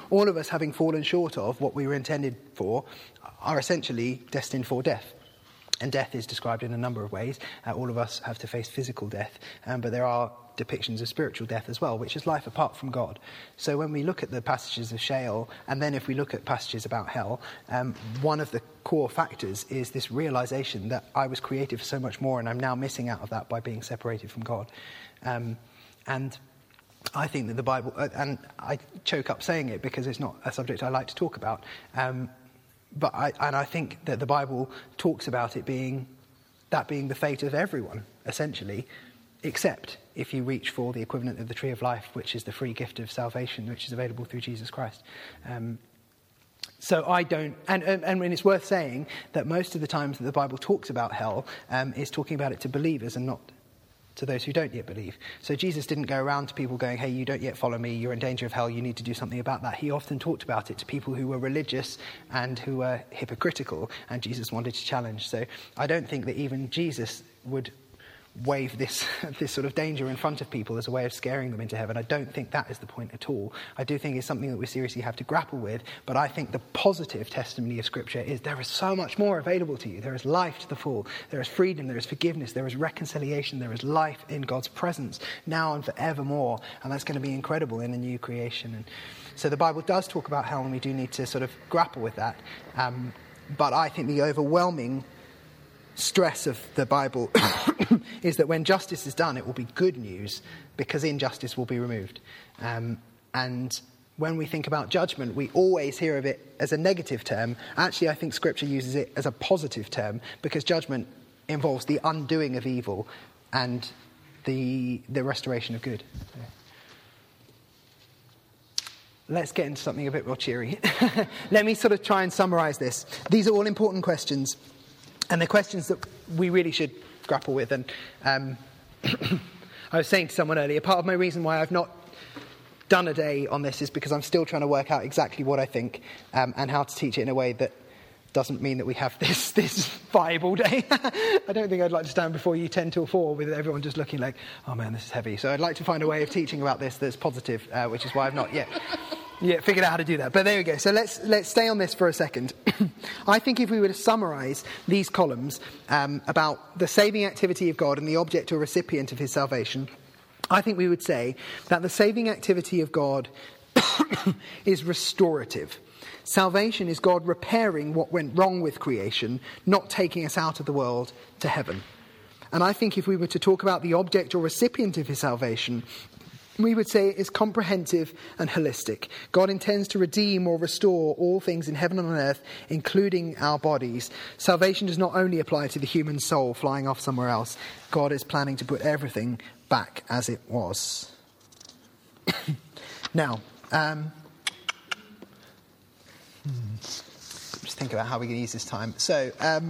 having fallen short of what we were intended for, are essentially destined for death. And death is described in a number of ways. All of us have to face physical death, but there are depictions of spiritual death as well, which is life apart from God. So when we look at the passages of Sheol, and then if we look at passages about hell, one of the core factors is this realization that I was created for so much more, and I'm now missing out of that by being separated from God. And I think that the Bible, and I choke up saying it because it's not a subject I like to talk about, but I think that the Bible talks about it being the fate of everyone, essentially, except if you reach for the equivalent of the tree of life, which is the free gift of salvation, which is available through Jesus Christ. So I don't, and it's worth saying that most of the times that the Bible talks about hell is talking about it to believers and not to those who don't yet believe. So Jesus didn't go around to people going, hey, you don't yet follow me, you're in danger of hell, you need to do something about that. He often talked about it to people who were religious and who were hypocritical, and Jesus wanted to challenge. So I don't think that even Jesus would wave this sort of danger in front of people as a way of scaring them into heaven. I don't think that is the point at all. I do think it's something that we seriously have to grapple with, but I think the positive testimony of Scripture is there is so much more available to you. There is life to the full. There is freedom, there is forgiveness, there is reconciliation, there is life in God's presence now and forevermore, and that's going to be incredible in a new creation. And so the Bible does talk about hell, and we do need to sort of grapple with that. But I think the overwhelming stress of the Bible is that when justice is done, it will be good news because injustice will be removed. And when we think about judgment, we always hear of it as a negative term. Actually, I think Scripture uses it as a positive term because judgment involves the undoing of evil and the restoration of good. Let's get into something a bit more cheery. Let me sort of try and summarise this. These are all important questions. And they're questions that we really should grapple with. And I was saying to someone earlier, part of my reason why I've not done a day on this is because I'm still trying to work out exactly what I think and how to teach it in a way that doesn't mean that we have this vibe all day. I don't think I'd like to stand before you 10 till 4 with everyone just looking like, oh man, this is heavy. So I'd like to find a way of teaching about this that's positive, which is why I've not yet figured out how to do that. But there we go. So let's stay on this for a second. I think if we were to summarise these columns about the saving activity of God and the object or recipient of his salvation, I think we would say that the saving activity of God is restorative. Salvation is God repairing what went wrong with creation, not taking us out of the world to heaven. And I think if we were to talk about the object or recipient of his salvation, we would say it is comprehensive and holistic. God intends to redeem or restore all things in heaven and on earth, including our bodies. Salvation does not only apply to the human soul flying off somewhere else. God is planning to put everything back as it was. Now, just think about how we can use this time. So,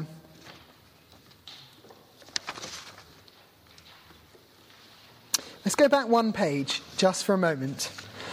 let's go back one page just for a moment.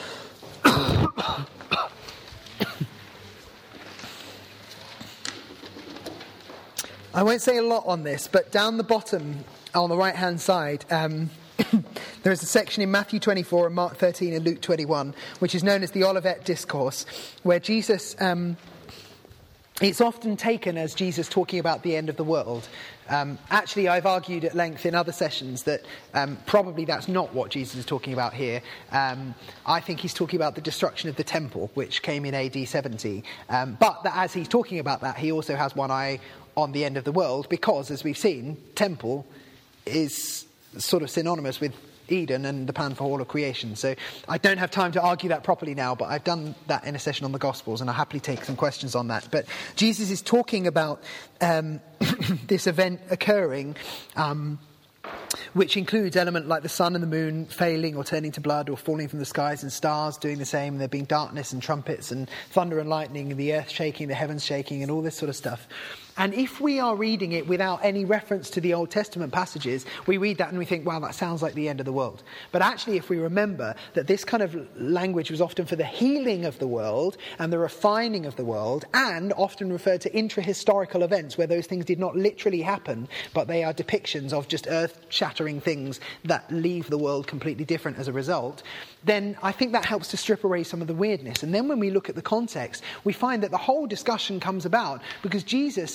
I won't say a lot on this, but down the bottom on the right-hand side, there is a section in Matthew 24 and Mark 13 and Luke 21, which is known as the Olivet Discourse, where Jesus... it's often taken as Jesus talking about the end of the world. Actually, I've argued at length in other sessions that probably that's not what Jesus is talking about here. I think he's talking about the destruction of the temple, which came in AD 70. But that as he's talking about that, he also has one eye on the end of the world, because, as we've seen, temple is sort of synonymous with Eden and the plan for all of creation. So I don't have time to argue that properly now, but I've done that in a session on the Gospels, and I'll happily take some questions on that. But Jesus is talking about this event occurring, which includes elements like the sun and the moon failing or turning to blood or falling from the skies, and stars doing the same, and there being darkness and trumpets and thunder and lightning and the earth shaking, the heavens shaking, and all this sort of stuff. And if we are reading it without any reference to the Old Testament passages, we read that and we think, wow, that sounds like the end of the world. But actually, if we remember that this kind of language was often for the healing of the world and the refining of the world, and often referred to intra-historical events where those things did not literally happen, but they are depictions of just earth-shattering things that leave the world completely different as a result, then I think that helps to strip away some of the weirdness. And then when we look at the context, we find that the whole discussion comes about because Jesus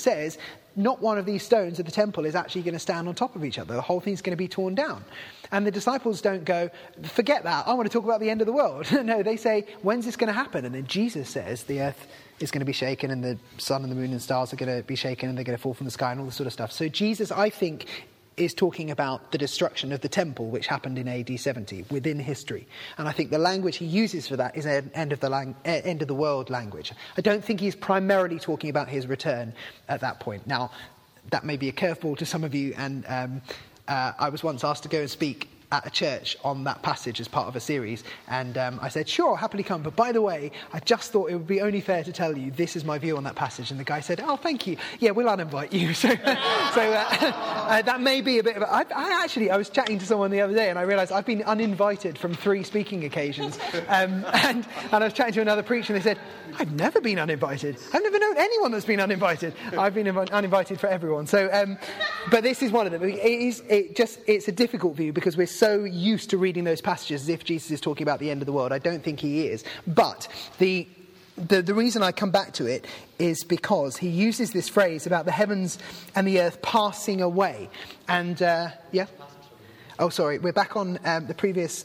says not one of these stones of the temple is actually going to stand on top of each other. The whole thing's going to be torn down. And the disciples don't go, forget that, I want to talk about the end of the world. No, they say, when's this going to happen? And then Jesus says the earth is going to be shaken and the sun and the moon and stars are going to be shaken and they're going to fall from the sky and all this sort of stuff. So Jesus, I think, is talking about the destruction of the temple, which happened in AD 70, within history. And I think the language he uses for that is an end of the world language. I don't think he's primarily talking about his return at that point. Now, that may be a curveball to some of you, and I was once asked to go and speak at a church on that passage as part of a series, and I said, sure, I'll happily come, but by the way, I just thought it would be only fair to tell you this is my view on that passage. And the guy said, oh, thank you, yeah, we'll uninvite you. So that may be a bit of I was chatting to someone the other day and I realised I've been uninvited from 3 speaking occasions, and I was chatting to another preacher and they said, I've never been uninvited. I've never known anyone that's been uninvited. I've been uninvited for everyone. So, but this is one of them. It's a difficult view because we're so used to reading those passages as if Jesus is talking about the end of the world. I don't think he is. But the reason I come back to it is because he uses this phrase about the heavens and the earth passing away. And, yeah? Oh, sorry. We're back on the previous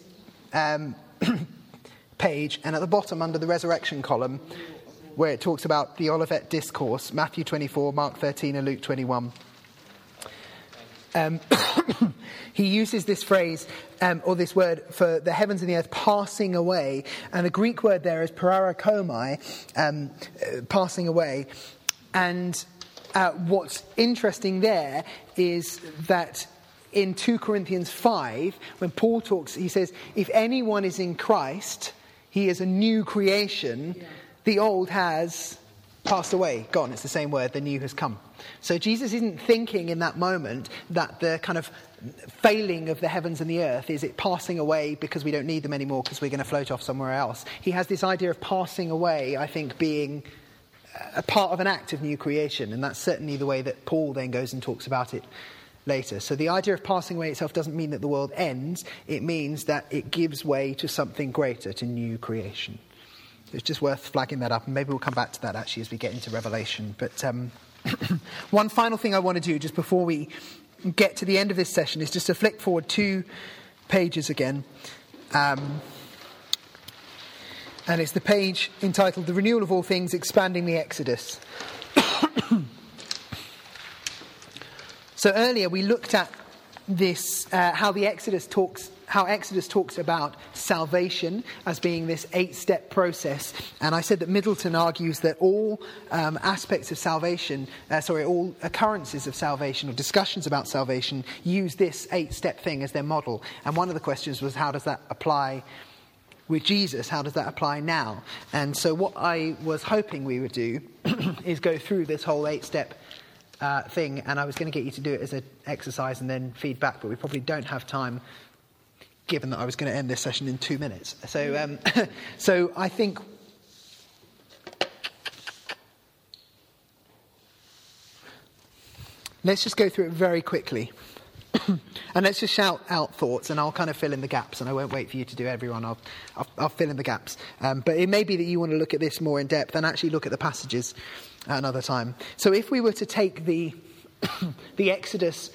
page, and at the bottom under the resurrection column, where it talks about the Olivet Discourse, Matthew 24, Mark 13 and Luke 21. He uses this phrase, or this word, for the heavens and the earth passing away. And the Greek word there is pararakomai, passing away. And what's interesting there is that in 2 Corinthians 5, when Paul talks, he says, if anyone is in Christ, he is a new creation. Yeah. The old has passed away, gone. It's the same word, the new has come. So Jesus isn't thinking in that moment that the kind of failing of the heavens and the earth is it passing away because we don't need them anymore because we're going to float off somewhere else. He has this idea of passing away, I think, being a part of an act of new creation. And that's certainly the way that Paul then goes and talks about it later. So the idea of passing away itself doesn't mean that the world ends. It means that it gives way to something greater, to new creation. It's just worth flagging that up, and maybe we'll come back to that actually as we get into Revelation. But one final thing I want to do just before we get to the end of this session is just to flick forward 2 pages again. And it's the page entitled The Renewal of All Things, Expanding the Exodus. So earlier we looked at this, how Exodus talks about salvation as being this 8-step process. And I said that Middleton argues that all aspects of salvation, all occurrences of salvation or discussions about salvation use this 8-step thing as their model. And one of the questions was, how does that apply with Jesus? How does that apply now? And so what I was hoping we would do is go through this whole 8-step thing, and I was going to get you to do it as an exercise and then feedback, but we probably don't have time, given that I was going to end this session in 2 minutes. So, so I think let's just go through it very quickly. And let's just shout out thoughts, and I'll kind of fill in the gaps, and I won't wait for you to do everyone. I'll fill in the gaps. But it may be that you want to look at this more in depth and actually look at the passages at another time. So if we were to take the Exodus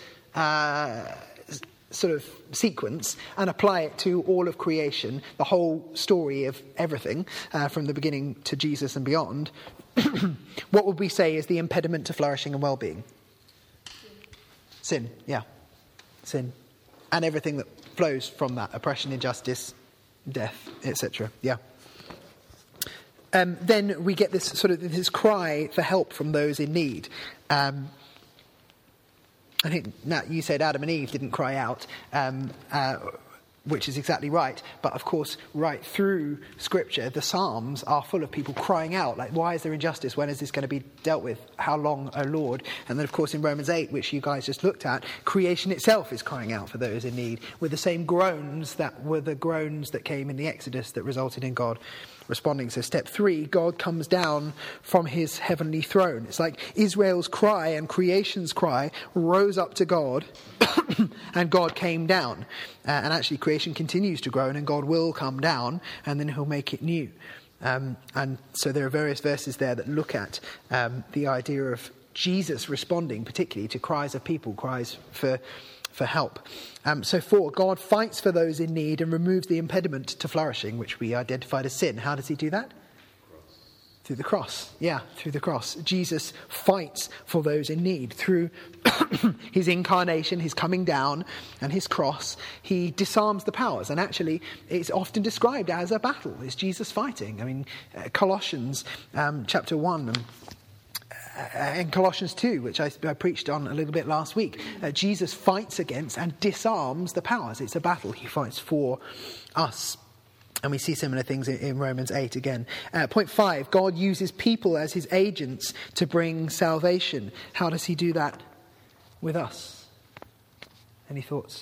sort of sequence and apply it to all of creation, the whole story of everything from the beginning to Jesus and beyond, what would we say is the impediment to flourishing and well-being? Sin, yeah. Sin. And everything that flows from that, oppression, injustice, death, etc. Yeah. Then we get this sort of this cry for help from those in need. I think, Nat, you said Adam and Eve didn't cry out, which is exactly right. But of course, right through Scripture, the Psalms are full of people crying out, like, why is there injustice? When is this going to be dealt with? How long, O Lord? And then, of course, in Romans 8, which you guys just looked at, creation itself is crying out for those in need, with the same groans that were the groans that came in the Exodus that resulted in God responding. So step 3, God comes down from his heavenly throne. It's like Israel's cry and creation's cry rose up to God and God came down. And actually creation continues to groan and God will come down and then he'll make it new. And so there are various verses there that look at the idea of Jesus responding particularly to cries of people, cries for help. So 4, God fights for those in need and removes the impediment to flourishing, which we identified as sin. How does he do that? Through the cross. Yeah, through the cross. Jesus fights for those in need. Through his incarnation, his coming down, and his cross, he disarms the powers. And actually, it's often described as a battle. It's Jesus fighting. I mean, Colossians chapter 1 and Colossians 2, which I preached on a little bit last week, Jesus fights against and disarms the powers. It's a battle. He fights for us. And we see similar things in Romans 8 again. Point 5, God uses people as his agents to bring salvation. How does he do that with us? Any thoughts?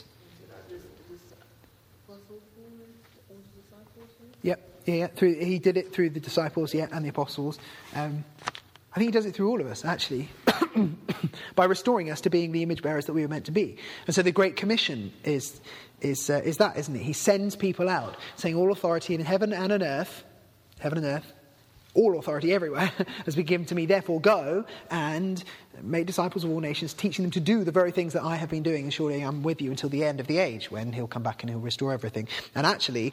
Yep. Yeah. He did it through the disciples, and the apostles. I think he does it through all of us, actually, by restoring us to being the image bearers that we were meant to be. And so the Great Commission is that, isn't it? He sends people out, saying all authority in heaven and on earth, all authority everywhere has been given to me. Therefore go and make disciples of all nations, teaching them to do the very things that I have been doing. And surely I'm with you until the end of the age, when he'll come back and he'll restore everything. And actually,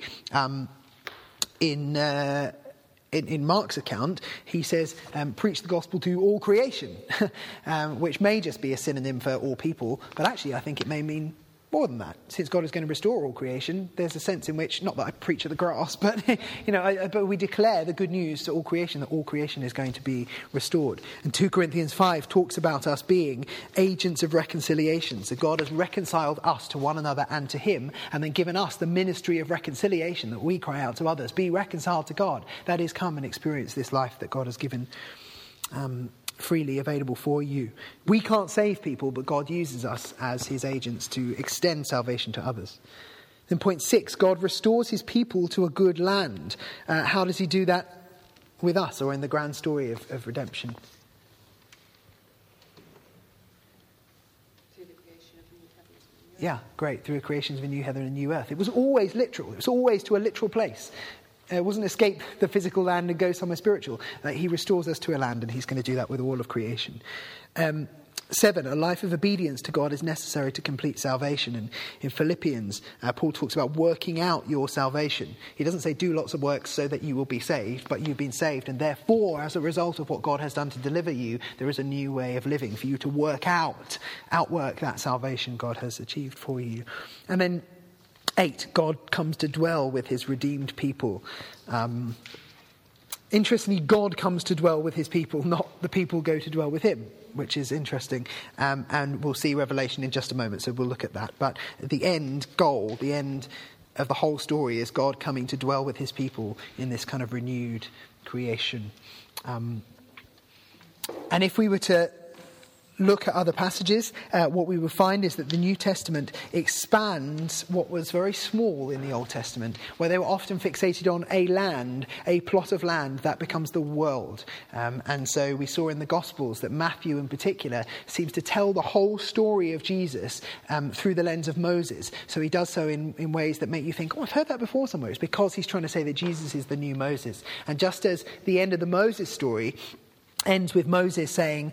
in Mark's account, he says, preach the gospel to all creation, which may just be a synonym for all people, but actually I think it may mean more than that. Since God is going to restore all creation, there's a sense in which, not that I preach at the grass, but but we declare the good news to all creation, that all creation is going to be restored. And 2 Corinthians 5 talks about us being agents of reconciliation. So God has reconciled us to one another and to him, and then given us the ministry of reconciliation, that we cry out to others, be reconciled to God. That is, come and experience this life that God has given freely available for you. We can't save people, but God uses us as his agents to extend salvation to others. Then point 6, God restores his people to a good land. How does he do that with us, or in the grand story of redemption? Through the creation of new heavens and new earth. Yeah, great. Through the creation of a new heaven and a new earth. It was always literal. It was always to a literal place. It wasn't escape the physical land and go somewhere spiritual. He restores us to a land, and he's going to do that with all of creation. 7, a life of obedience to God is necessary to complete salvation. And in Philippians, Paul talks about working out your salvation. He doesn't say do lots of works so that you will be saved, but you've been saved, and therefore, as a result of what God has done to deliver you, there is a new way of living for you to outwork that salvation God has achieved for you. And then 8, God comes to dwell with his redeemed people. Interestingly, God comes to dwell with his people, not the people go to dwell with him, which is interesting. And we'll see Revelation in just a moment, so we'll look at that. But the end goal, the end of the whole story, is God coming to dwell with his people in this kind of renewed creation. And if we were to look at other passages, what we will find is that the New Testament expands what was very small in the Old Testament, where they were often fixated on a plot of land that becomes the world. And so we saw in the Gospels that Matthew in particular seems to tell the whole story of Jesus through the lens of Moses. So he does so in ways that make you think, I've heard that before somewhere. It's because he's trying to say that Jesus is the new Moses. And just as the end of the Moses story ends with Moses saying,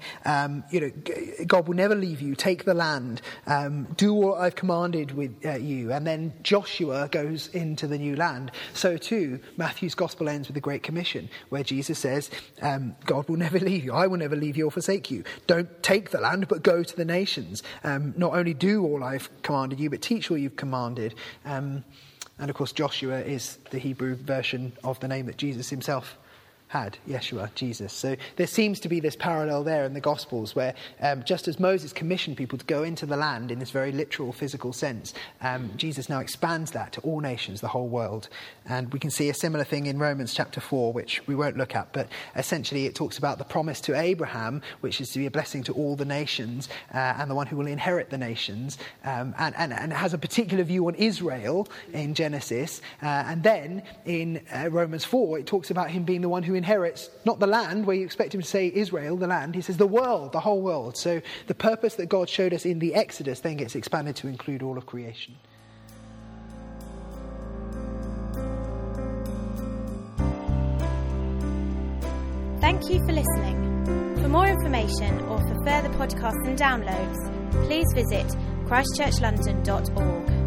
God will never leave you, take the land, do what I've commanded with you. And then Joshua goes into the new land. So too, Matthew's gospel ends with the Great Commission, where Jesus says, God will never leave you, I will never leave you or forsake you. Don't take the land, but go to the nations. Not only do all I've commanded you, but teach all you've commanded. And of course, Joshua is the Hebrew version of the name that Jesus himself had, Yeshua, Jesus. So there seems to be this parallel there in the Gospels where just as Moses commissioned people to go into the land in this very literal physical sense, Jesus now expands that to all nations, the whole world. And we can see a similar thing in Romans chapter 4, which we won't look at, but essentially it talks about the promise to Abraham, which is to be a blessing to all the nations and the one who will inherit the nations, and it has a particular view on Israel in Genesis. And then in Romans 4, it talks about him being the one who inherits not the land, where you expect him to say Israel, the land. He says the world, the whole world. So the purpose that God showed us in the Exodus then gets expanded to include all of creation. Thank you for listening. For more information or for further podcasts and downloads, please visit christchurchlondon.org.